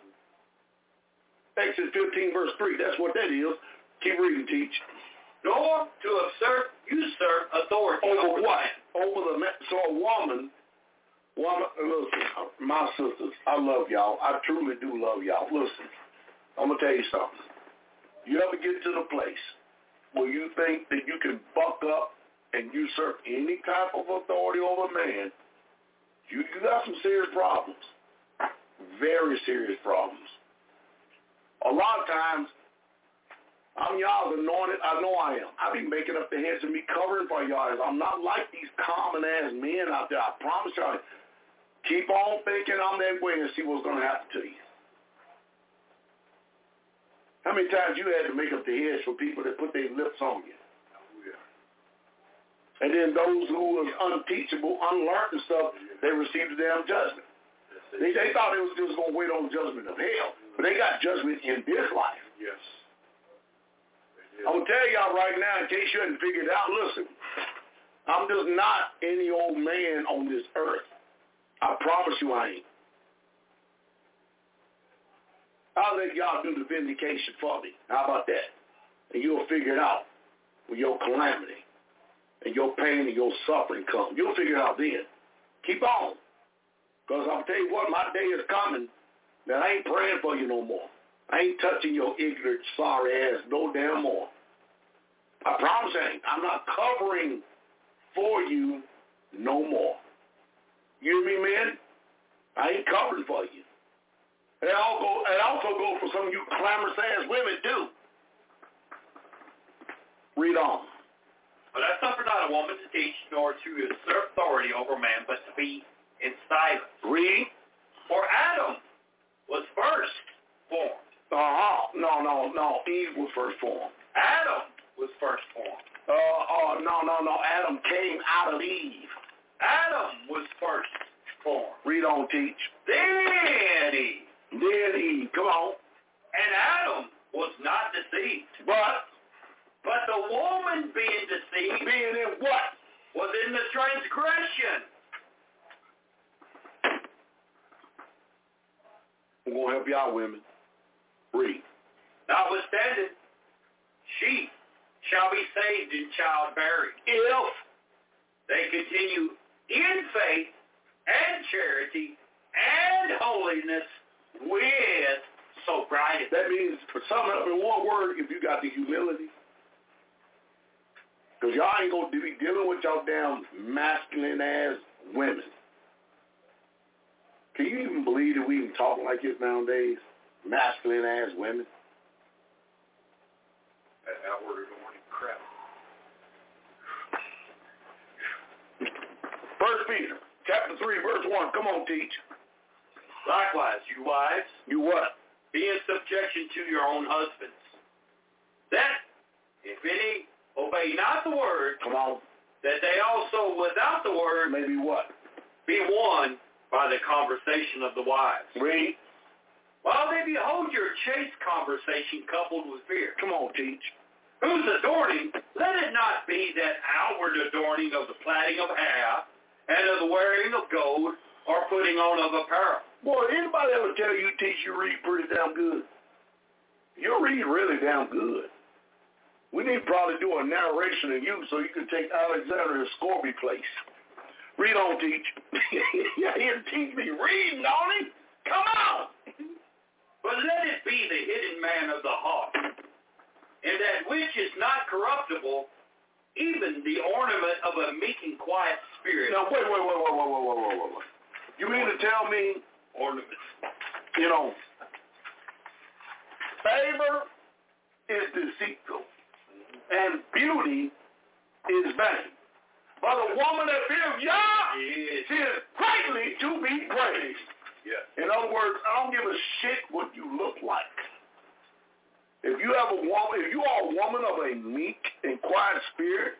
Exodus 15 verse 3. That's what that is. Keep reading, teach. Nor to usurp authority. Over what? Over the man. So a woman, listen, my sisters, I love y'all. I truly do love y'all. Listen, I'm going to tell you something. You ever get to the place where you think that you can buck up and usurp any type of authority over a man, you got some serious problems. Very serious problems. A lot of times, I'm y'all's anointed. I know I am. I be making up the heads of me covering for y'all. I'm not like these common-ass men out there. I promise y'all. Keep on thinking I'm that way and see what's going to happen to you. How many times you had to make up the heads for people that put their lips on you? And then those who was unteachable, unlearned and stuff, they received the damn judgment. They thought they was just going to wait on the judgment of hell, but they got judgment in this life. Yes. I'm going to tell y'all right now, in case you hadn't figured it out, listen, I'm just not any old man on this earth. I promise you I ain't. I'll let y'all do the vindication for me. How about that? And you'll figure it out when your calamity and your pain and your suffering come. You'll figure it out then. Keep on. Because I'll tell you what, my day is coming that I ain't praying for you no more. I ain't touching your ignorant, sorry ass no damn more. I promise I ain't. I'm not covering for you no more. You hear me, man? I ain't covering for you. It also goes for some of you clamorous ass women too. Read on. But I suffer not a woman to teach, nor to usurp authority over man, but to be in silence. Read. For Adam was first formed. No. Eve was first formed. Adam was first formed. No. Adam came out of Eve. Adam was first formed. Read on, teach. Then Eve. Come on. And Adam was not deceived. But the woman being deceived. Being in what? Was in the transgression. I'm going to help y'all women. Read. Notwithstanding, she shall be saved in childbearing. If they continue in faith and charity and holiness with sobriety. That means, for sum it up in one word, if you got the humility. Because y'all ain't going to be dealing with y'all damn masculine-ass women. Can you even believe that we even talking like this nowadays? Masculine-ass women. That outward adorning crap. 1 Peter, chapter 3, verse 1. Come on, teach. Likewise, you wives, You what? be in subjection to your own husbands, that, if any obey not the word, Come on. that they also without the word Maybe what? be won by the conversation of the wives. Read. While they behold your chaste conversation coupled with fear, Come on, teach. whose adorning, let it not be that outward adorning of the plaiting of hair, and of the wearing of gold, or putting on of apparel. Boy, anybody ever tell you, teach, you read pretty damn good? You read really damn good. We need to probably do a narration of you so you can take Alexander and Scorby place. Read on, teach. Yeah, he'll teach me reading on him. Come on. But let it be the hidden man of the heart, and that which is not corruptible, even the ornament of a meek and quiet spirit. Now, wait. You mean to tell me, Ornament. you know, favor is deceitful. She is greatly to be praised. Yes. In other words, I don't give a shit what you look like. If you have a woman, if you are a woman of a meek and quiet spirit,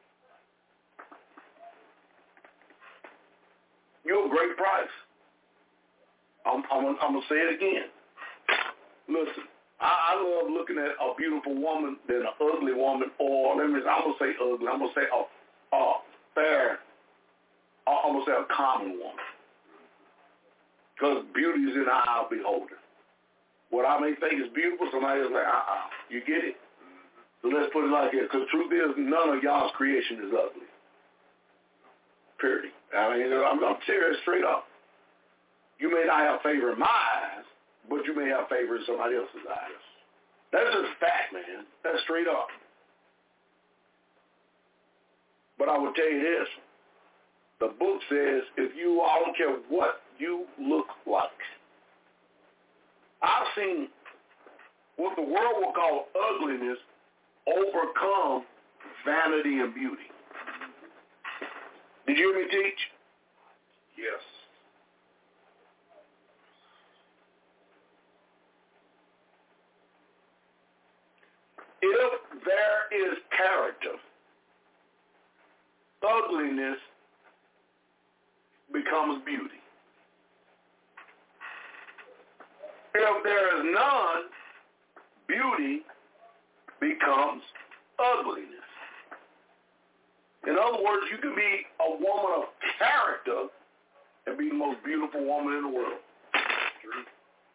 you're a great price. I'm gonna say it again. Listen, I love looking at a beautiful woman than an ugly woman, or I'm gonna say ugly. I'm gonna say a fair. I'm gonna say a common woman, because beauty is in the eye of the beholder. What I may think is beautiful, somebody else like, you get it? So let's put it like this, because truth is, none of y'all's creation is ugly. Period. I mean, I'm serious, straight up. You may not have favor in my eyes, but you may have favor in somebody else's eyes. That's just fact, man. That's straight up. But I will tell you this. The book says, I don't care what you look like. I've seen what the world will call ugliness overcome vanity and beauty. Did you hear me teach? Yes. If there is character, ugliness becomes beauty. If there is none, beauty becomes ugliness. In other words, you can be a woman of character and be the most beautiful woman in the world. True.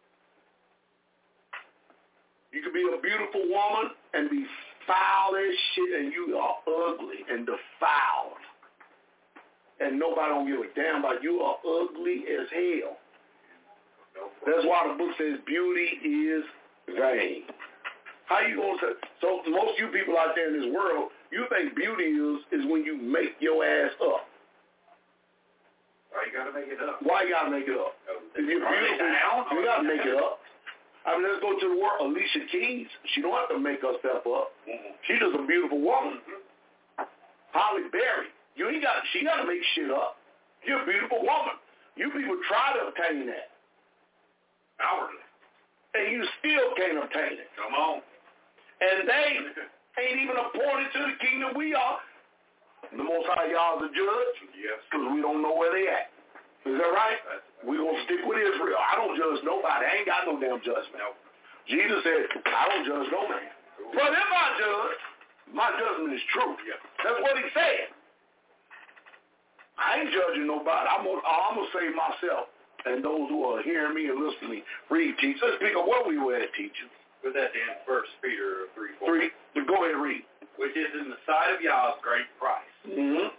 You can be a beautiful woman and be foul as shit, and you are ugly and defiled. And nobody don't give a damn about you. Are ugly as hell. That's why the book says beauty is vain. How you going to say? So most of you people out there in this world, you think beauty is when you make your ass up. Why you got to make it up? Why you got to make it up? If you're beautiful, you got to make it up. I mean, let's go to the world. Alicia Keys, she don't have to make herself up. She's just a beautiful woman. Holly Berry, she got to make shit up. You're a beautiful woman. You people try to obtain that. Outwardly. And you still can't obtain it. Come on. And they ain't even appointed to the kingdom we are. The Most High y'all is the judge. Yes. Because we don't know where they at. Is that right? We're going to stick with Israel. I don't judge nobody. I ain't got no damn judgment. No. Jesus said, I don't judge no man. But if I judge, my judgment is true. Yeah. That's what he said. I ain't judging nobody. I'm going to save myself. And those who are hearing me and listening to me, read, teach. Let's speak of what we were at teaching. Put that in 1 Peter 3:4. Go ahead and read. Which is in the sight of Yah's great price. Mm-hmm.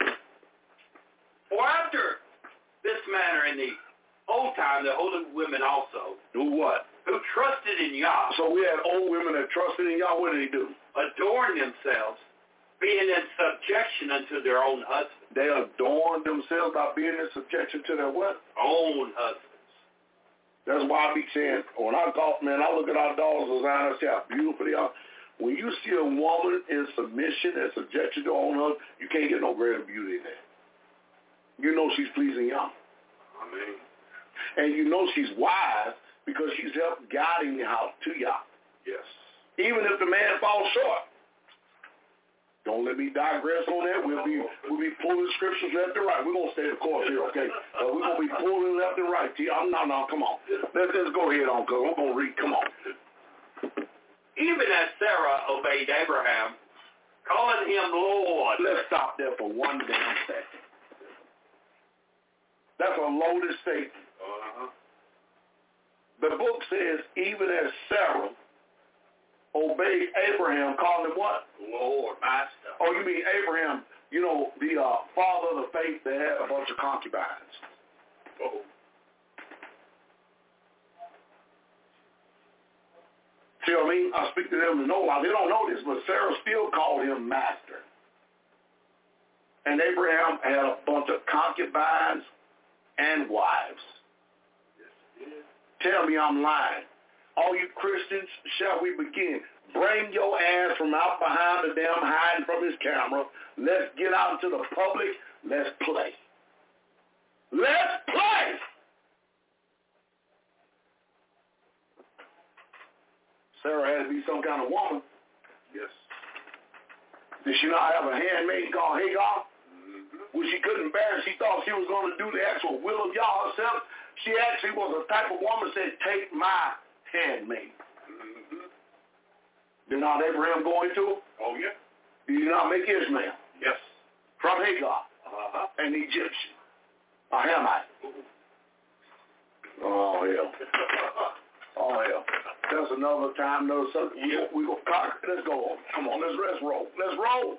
For after this manner in the old time, the holy women also. Do what? Who trusted in Yah. So we had old women that trusted in Yah. What did they do? Adorn themselves, being in subjection unto their own husbands. They adorned themselves by being in subjection to their what? Own husbands. That's why I be saying, when I talk, man, I look at our daughters and I say how beautiful they are. When you see a woman in submission and subjection to her own husband, you can't get no greater beauty than that. You know she's pleasing Yah. Amen. And you know she's wise because she's helped guiding the house to Yah. Yes. Even if the man falls short. Don't let me digress on that. We'll be pulling scriptures left and right. We're going to stay the course here, okay? We're going to be pulling left and right. No, come on. Let's go ahead on, because I'm going to read. Come on. Even as Sarah obeyed Abraham, calling him Lord. Let's stop there for one damn second. That's a loaded statement. Uh-huh. The book says, even as Sarah obeyed Abraham, calling him what? Lord, master. Oh, you mean Abraham, the father of the faith that had a bunch of concubines. Oh. See what I mean? I speak to them to know why. They don't know this, but Sarah still called him master. And Abraham had a bunch of concubines and wives. Yes, Tell me I'm lying. All you Christians, shall we begin? Bring your ass from out behind the damn hiding from his camera. Let's get out into the public. Let's play. Let's play. Sarah had to be some kind of woman. Yes. Did she not have a handmaid called Hagar? When she couldn't bear it, she thought she was going to do the actual will of Yah herself. She actually was a type of woman that said, take my handmaid. Did not Abraham go into it? Oh, yeah. Did he not make Ishmael? Yes. From Hagar, an Egyptian, a Hamite. Oh, hell. Oh, hell. That's another time, another subject. We go, let's go. Come on, let's roll. Let's roll.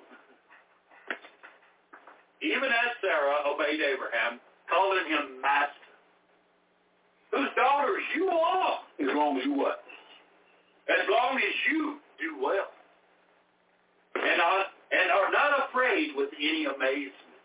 Even as Sarah obeyed Abraham, calling him master, whose daughters you are. As long as you what? As long as you do well. And are not afraid with any amazement.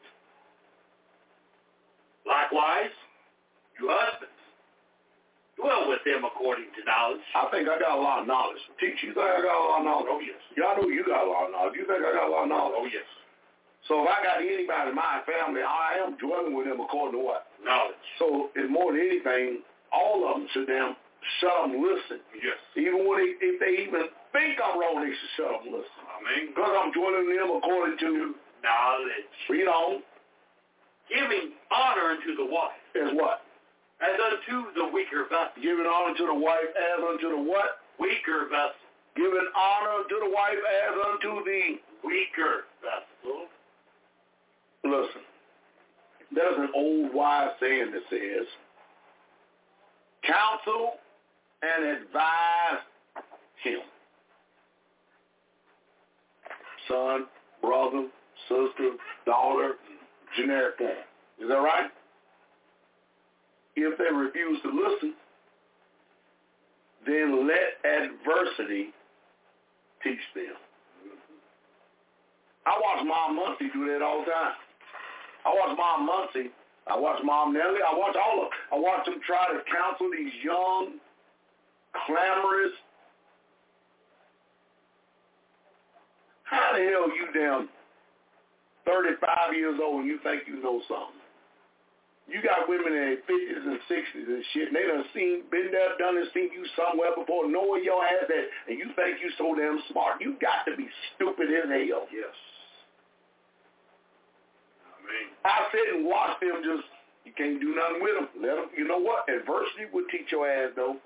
Likewise, you husbands, dwell with them according to knowledge. I think I got a lot of knowledge. Teach, you think I got a lot of knowledge? Oh, yes. Y'all know you got a lot of knowledge. You think I got a lot of knowledge? Oh, yes. So if I got anybody in my family, I am dwelling with them according to what? Knowledge. So it's more than anything, all of them should damn shut up and listen. Yes. Even when if they even think I'm wrong, they should shut up and listen. Amen. Because I'm dwelling with them according to knowledge. Read on. Giving honor unto the wife. As what? As unto the weaker vessel. Giving honor to the wife as unto the what? Weaker vessel. Giving honor to the wife as unto the weaker vessel. Listen, there's an old wise saying that says, counsel and advise him. Son, brother, sister, daughter, generic form. Is that right? If they refuse to listen, then let adversity teach them. I watch Mom Muncie do that all the time. I watch Mom Muncie. I watch Mom Nellie. I watch all of them. I watch them try to counsel these young, clamorous. How the hell you damn 35 years old and you think you know something? You got women in their 50s and 60s and shit, and they done been there, done and seen you somewhere before, knowing your ass that, and you think you so damn smart. You got to be stupid as hell. Yes. I sit and watch them just, you can't do nothing with them. Let them, you know what? Adversity will teach your ass, though.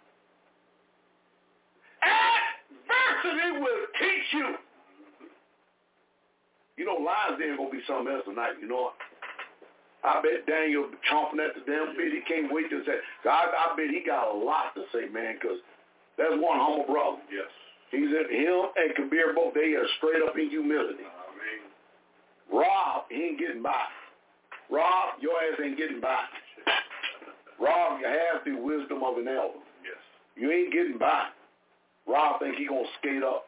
Adversity will teach you. You know, Lions Den going to be something else tonight, you know what? I bet Daniel chomping at the damn bit. He can't wait to say, I bet he got a lot to say, man, because that's one humble brother. Yes. He's in him and Kabir both, they are straight up in humility. Rob, he ain't getting by. Rob, your ass ain't getting by. Rob, you have the wisdom of an elder. Yes. You ain't getting by. Rob think he gonna skate up.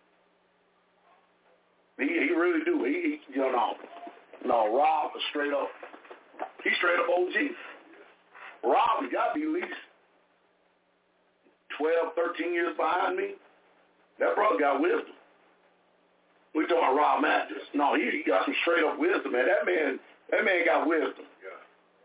He really do. He you know. No, Rob is straight up. He's straight up OG. Rob, you gotta be at least 12, 13 years behind me. That brother got wisdom. We talking about Rob Matthews. No, he got some straight up wisdom, man. That man got wisdom. Yeah.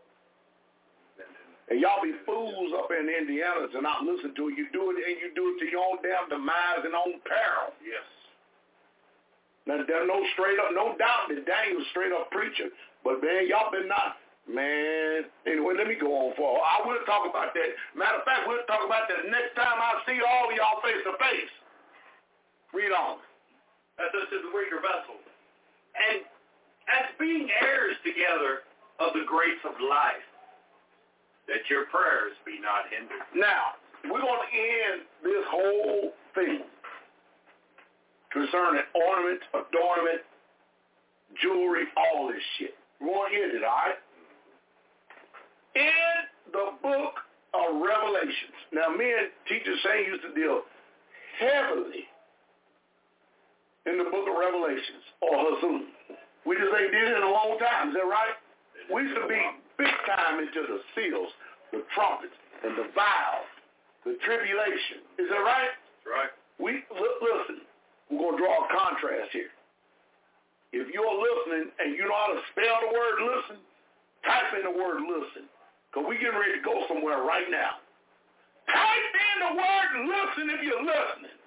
And y'all be fools up in Indiana to not listen to it. You do it, and you do it to your own damn demise and own peril. Yes. Now, there's no straight up, no doubt that Daniel's straight up preacher. But, man, y'all been not, man. Anyway, let me go on for. I will talk about that. Matter of fact, we'll talk about that next time I see all of y'all face to face. Read on. That's the weaker vessel. And as being heirs together of the grace of life, that your prayers be not hindered. Now, we're going to end this whole thing concerning ornament, adornment, jewelry, all this shit. We're going to end it, all right? In the book of Revelations. Now, me and Teacher Shane used to deal heavily in the book of Revelations, or Hazum. We just ain't did it in a long time. Is that right? We used to be big time into the seals, the trumpets, and the vials, the tribulation. Is that right? That's right. Listen, we're going to draw a contrast here. If you're listening and you know how to spell the word listen, type in the word listen, because we're getting ready to go somewhere right now. Type in the word listen if you're listening.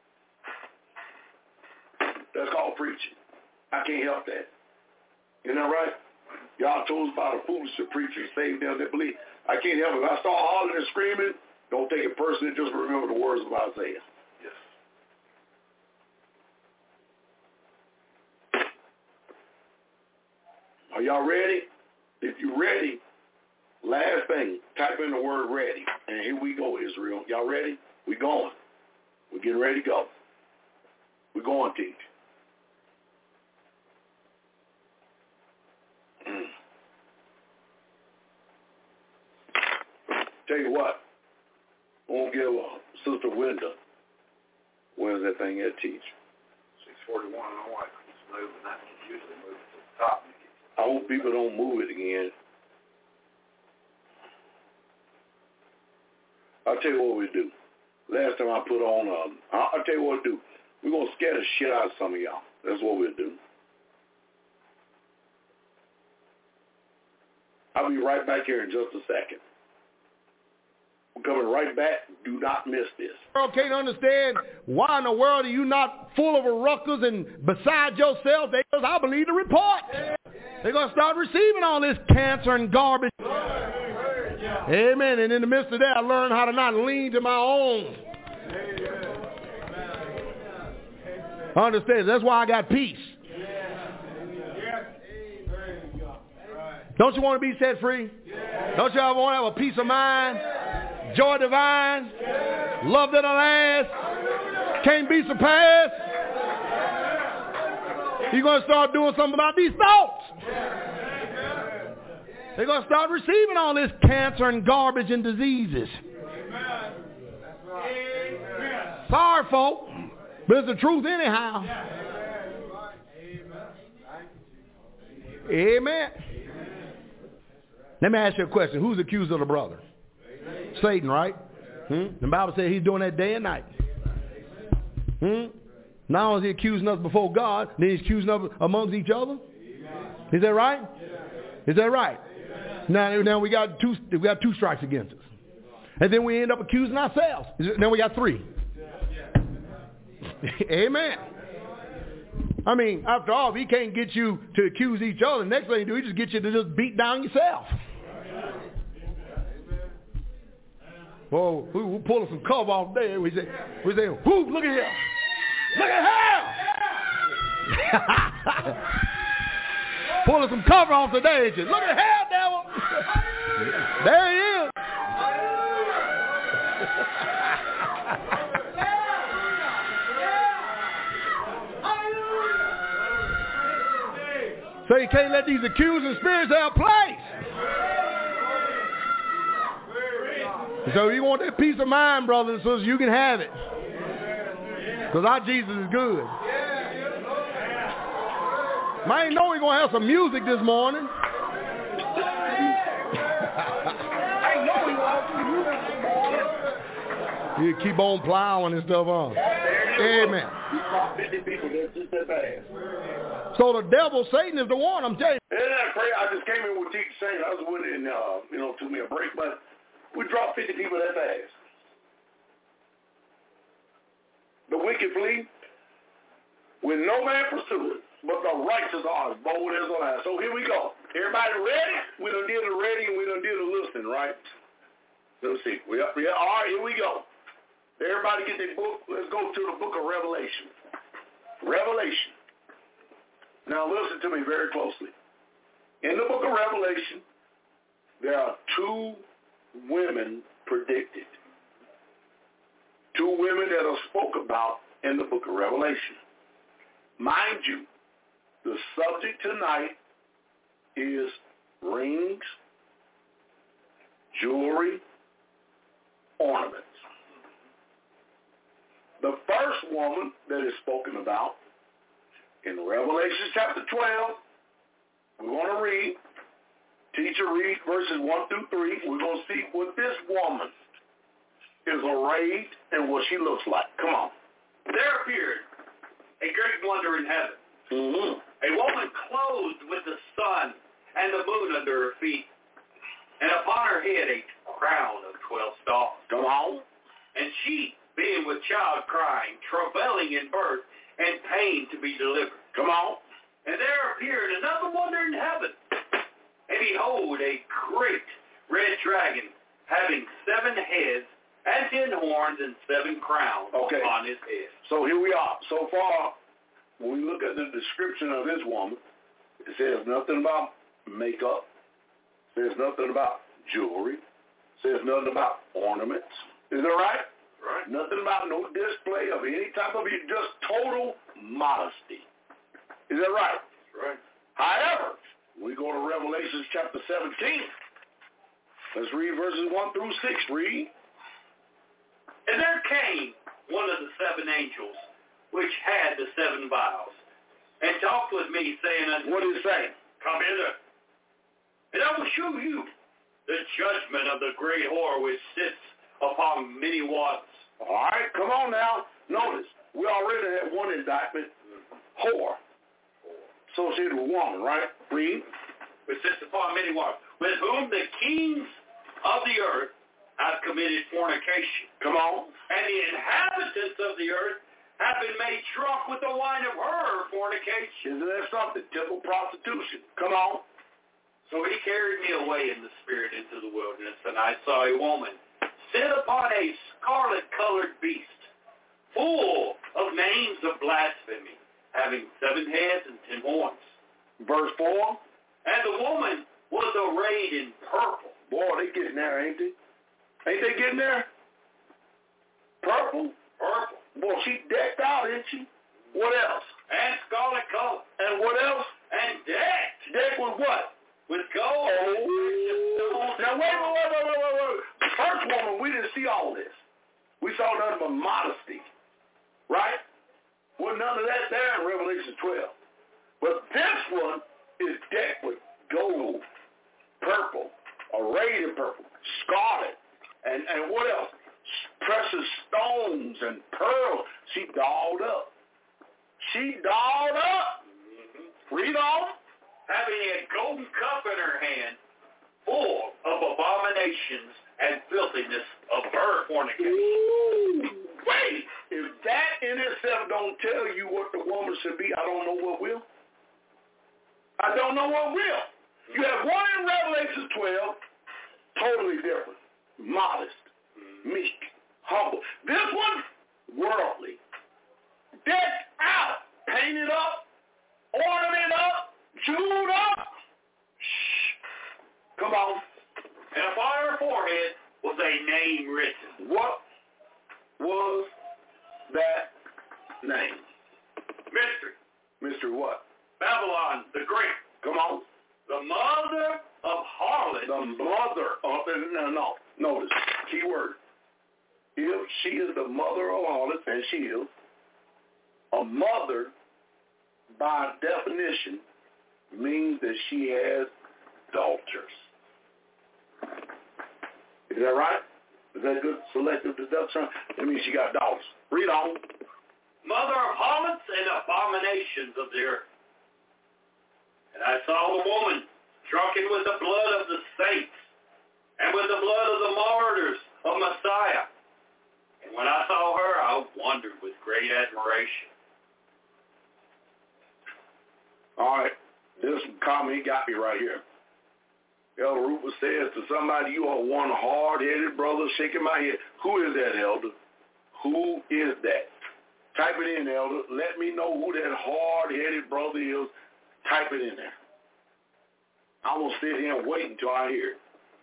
That's called preaching. I can't help that. Isn't that right? Y'all told us about a foolish preacher saved them that believe. I can't help it. If I start hollering and screaming, don't take it personally. Just remember the words of Isaiah. Yes. Are y'all ready? If you're ready, last thing, type in the word ready. And here we go, Israel. Y'all ready? We going. We're getting ready to go. We're going, teach. Tell you what, I won't give Sister Winda. Where's that thing at, teach? 641, I don't like it. It's moving. I can usually move it to the top. I hope people don't move it again. I'll tell you what we do. Last time I put on, I'll tell you what we do. We're going to scare the shit out of some of y'all. That's what we'll do. I'll be right back here in just a second. We're coming right back. Do not miss this. World can't understand why in the world are you not full of a ruckus and beside yourself. Because I believe the report. They're going to start receiving all this cancer and garbage. Amen. And in the midst of that, I learned how to not lean to my own. Understand? That's why I got peace. Don't you want to be set free? Don't you ever want to have a peace of mind? Joy divine, love that'll last, can't be surpassed. You're going to start doing something about these thoughts. They're going to start receiving all this cancer and garbage and diseases. Sorry, folk, but it's the truth anyhow. Amen. Let me ask you a question. Who's accused of the brother? Satan, right? The Bible says he's doing that day and night. Not only is he accusing us before God, then he's accusing us amongst each other. Is that right? Is that right? Now we got two strikes against us. And then we end up accusing ourselves. Now we got 3. Amen. I mean, after all, if he can't get you to accuse each other, the next thing he do, he just get you to just beat down yourself. Well, we're pulling some cover off there. We say, whoo, look at here. Look at hell. Pulling some cover off today. Just look at hell, devil. There he is. So you can't let these accusing spirits have place. So you want that peace of mind, brothers and sisters, you can have it. Because our Jesus is good. I ain't know we're going to have some music this morning. I know we going to have some music this morning. You keep on plowing and stuff on. Amen. 50 people, that's just that bad. So the devil, Satan, is the one, I'm telling you. Isn't that crazy? I just came in with Teacher Shane. I was winning, took me a break, but we dropped 50 people that fast. The wicked flee when no man pursueth, but the righteous are as bold as a lion. So here we go. Everybody ready? We done did the ready and we done did the listening, right? Let's see. All right, here we go. Everybody get their book. Let's go to the book of Revelation. Revelation. Now listen to me very closely. In the book of Revelation, there are 2 women predicted. 2 women that are spoke about in the book of Revelation. Mind you, the subject tonight is rings, jewelry, ornaments. The first woman that is spoken about in Revelation chapter 12, we're going to read. Teacher, read verses 1 through 3. We're going to see what this woman is arrayed and what she looks like. Come on. There appeared a great wonder in heaven. A woman clothed with the sun and the moon under her feet, and upon her head a crown of 12 stars. Come on. And she, being with child crying, travailing in birth, and pain to be delivered. Come on. And there appeared another wonder in heaven. And behold, a great red dragon, having 7 heads and 10 horns and 7 crowns upon his head. So here we are. So far, when we look at the description of this woman, it says nothing about makeup. It says nothing about jewelry. It says nothing about ornaments. Is that right? Right. Nothing about no display of any type of, just total modesty. Is that right? Right. However, we go to Revelation chapter 17. Let's read verses 1 through 6. Read. And there came one of the 7 angels, which had the 7 vials, and talked with me, saying unto me, What is it saying? Come hither, and I will shew you the judgment of the great whore which sits upon many waters. All right, come on now. Notice, we already have one indictment, whore, associated with woman, right? Read. Which sits upon many waters, with whom the kings of the earth have committed fornication. Come on. And the inhabitants of the earth have been made drunk with the wine of her fornication. Isn't that something? Temple prostitution. Come on. So he carried me away in the spirit into the wilderness, and I saw a woman sit upon a scarlet-colored beast, full of names of blasphemy, having 7 heads and 10 horns. Verse 4. And the woman was arrayed in purple. Boy, they getting there, ain't they? Ain't they getting there? Purple? Purple. Boy, she decked out, isn't she? What else? And scarlet color. And what else? And decked. Decked with what? With gold. Oh. Now, wait. First woman, we didn't see all this. We saw nothing but modesty. Right? Well, none of that there in Revelation 12. But this one is decked with gold, purple, arrayed in purple, scarlet, and what else? Precious stones and pearls. She dolled up. Read on. Having a golden cup in her hand, full of abominations and filthiness of her fornication. Ooh, wait. If that in itself don't tell you what the woman should be, I don't know what will. I don't know what will. You have one in Revelation 12, totally different. Modest, meek, humble. This one, worldly. Decked out, painted up, ornamented up, jeweled up. Shh. Come on. And upon her forehead was a name written. What was that name? Mystery. Mystery what? Babylon the Great. Come on. The mother of harlots. The mother of, no. Notice, key word. If she is the mother of harlots, and she is, a mother, by definition, means that she has daughters. Is that right? Is that good selective deduction? That means she got daughters. Read on. Mother of harlots and abominations of the earth. And I saw the woman drunken with the blood of the saints and with the blood of the martyrs of Messiah. And when I saw her, I wondered with great admiration. All right. This comment got me right here. Elder Rupert says to somebody, you are one hard-headed brother shaking my head. Who is that, Elder? Who is that? Type it in, Elder. Let me know who that hard-headed brother is. Type it in there. I'm going to sit here and wait until I hear it.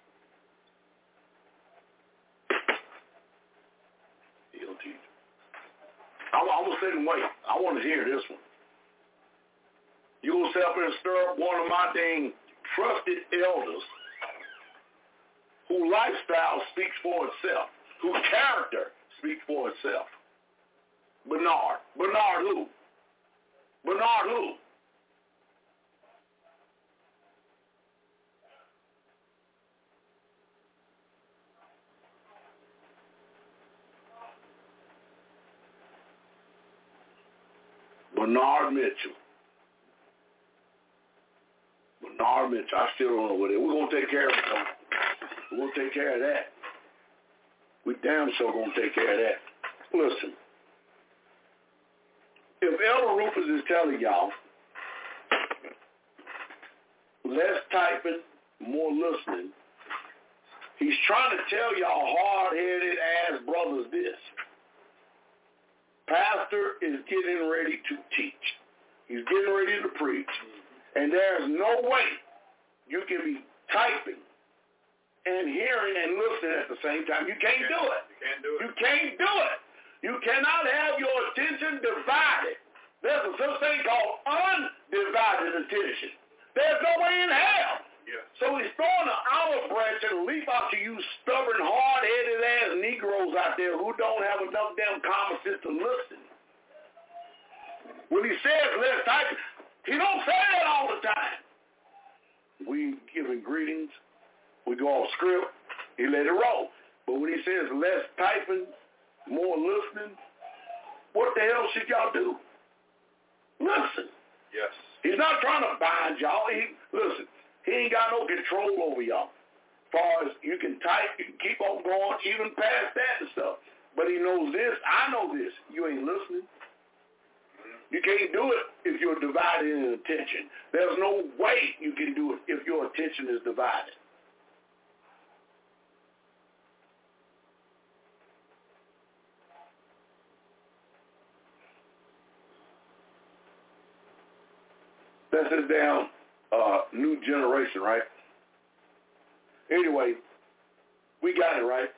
I'm going to sit and wait. I want to hear this one. You going to sit up and stir up one of my dang trusted elders whose lifestyle speaks for itself, whose character speaks for itself. Bernard. Bernard who? Bernard who? Bernard Mitchell. Bernard I still don't know what it is. We're going to take care of it, though. We're going to take care of that. We damn sure going to take care of that. Listen, if Elder Rufus is telling y'all, less typing, more listening, he's trying to tell y'all hard-headed ass brothers this. Pastor is getting ready to teach. He's getting ready to preach. And there's no way you can be typing and hearing and listening at the same time. You can't do it. You can't do it. You can't do it. You cannot have your attention divided. There's a such thing called undivided attention. There's no way in hell. Yeah. So he's throwing an olive branch and a leaf out to you stubborn, hard-headed ass Negroes out there who don't have enough damn common sense to listen. When he says let's type, he don't say that all the time. We giving greetings, we go off script, he let it roll. But when he says less typing, more listening, what the hell should y'all do? Listen. Yes. He's not trying to bind y'all. Listen, he ain't got no control over y'all. As far as you can type, you can keep on going, even past that and stuff. But he knows this. I know this. You ain't listening. You can't do it if you're divided in attention. There's no way you can do it if your attention is divided. That's this damn new generation, right? Anyway, we got it, right?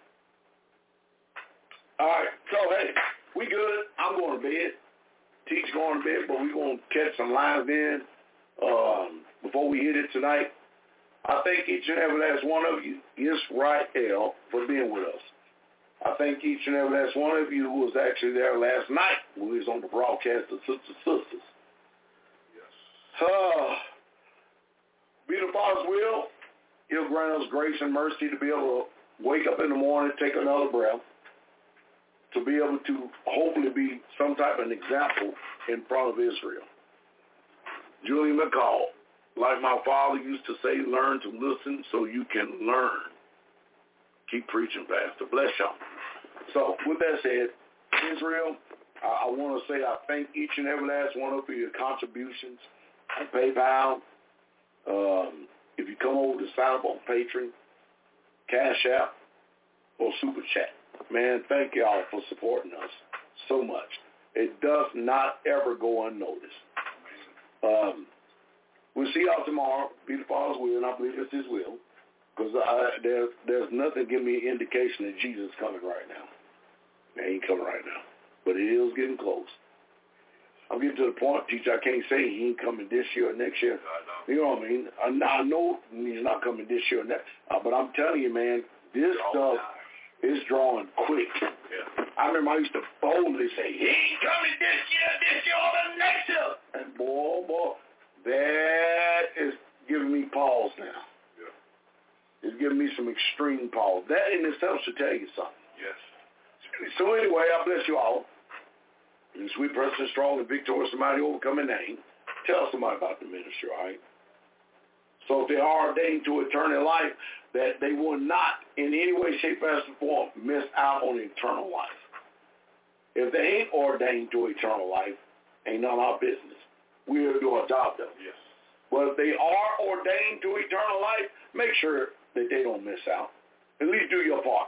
All right, so, hey, we good. I'm going to bed. Teach going to bed, but we're going to catch some lines in before we hit it tonight. I thank each and every last one of you, Israel, for being with us. I thank each and every last one of you who was actually there last night when we was on the broadcast of Sisters. Be the Father's will. He'll grant us grace and mercy to be able to wake up in the morning, take another breath, to be able to hopefully be some type of an example in front of Israel. Julian McCall, like my father used to say, learn to listen so you can learn. Keep preaching, Pastor. Bless y'all. So with that said, Israel, I want to say I thank each and every last one of you for your contributions on PayPal. If you come over to sign up on Patreon, Cash App, or Super Chat. Man, thank y'all for supporting us so much. It does not ever go unnoticed. We'll see y'all tomorrow. Be the Father's will, and I believe it's his will. Because there's nothing giving me an indication that Jesus is coming right now. He ain't coming right now. But it is getting close. I'm getting to the point, teacher, I can't say he ain't coming this year or next year. You know what I mean? I know he's not coming this year or next. But I'm telling you, man, this stuff is drawing quick. Yeah. I remember I used to boldly say, he ain't coming this year, or the next year. And boy, that is giving me pause now. Yeah. It's giving me some extreme pause. That in itself should tell you something. Yes. So anyway, I bless you all. In sweet, precious, strong, and victorious, and mighty, overcoming name, tell somebody about the ministry, all right? So if they are ordained to eternal life, that they will not in any way, shape, or form miss out on eternal life. If they ain't ordained to eternal life, ain't none of our business. We'll do our job, though. Yes. But if they are ordained to eternal life, make sure that they don't miss out. At least do your part.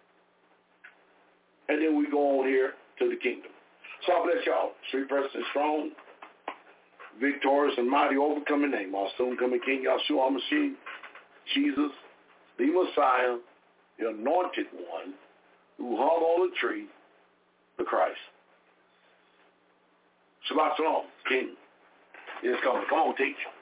And then we go on here to the kingdom. So I bless y'all. Sweet, precious, and strong, victorious, and mighty, overcoming name. Our soon-coming King, Yahshua HaMashiach, Jesus, the Messiah, the anointed one, who hung on the tree, the Christ. Shabbat shalom, King is coming. Come on, teach.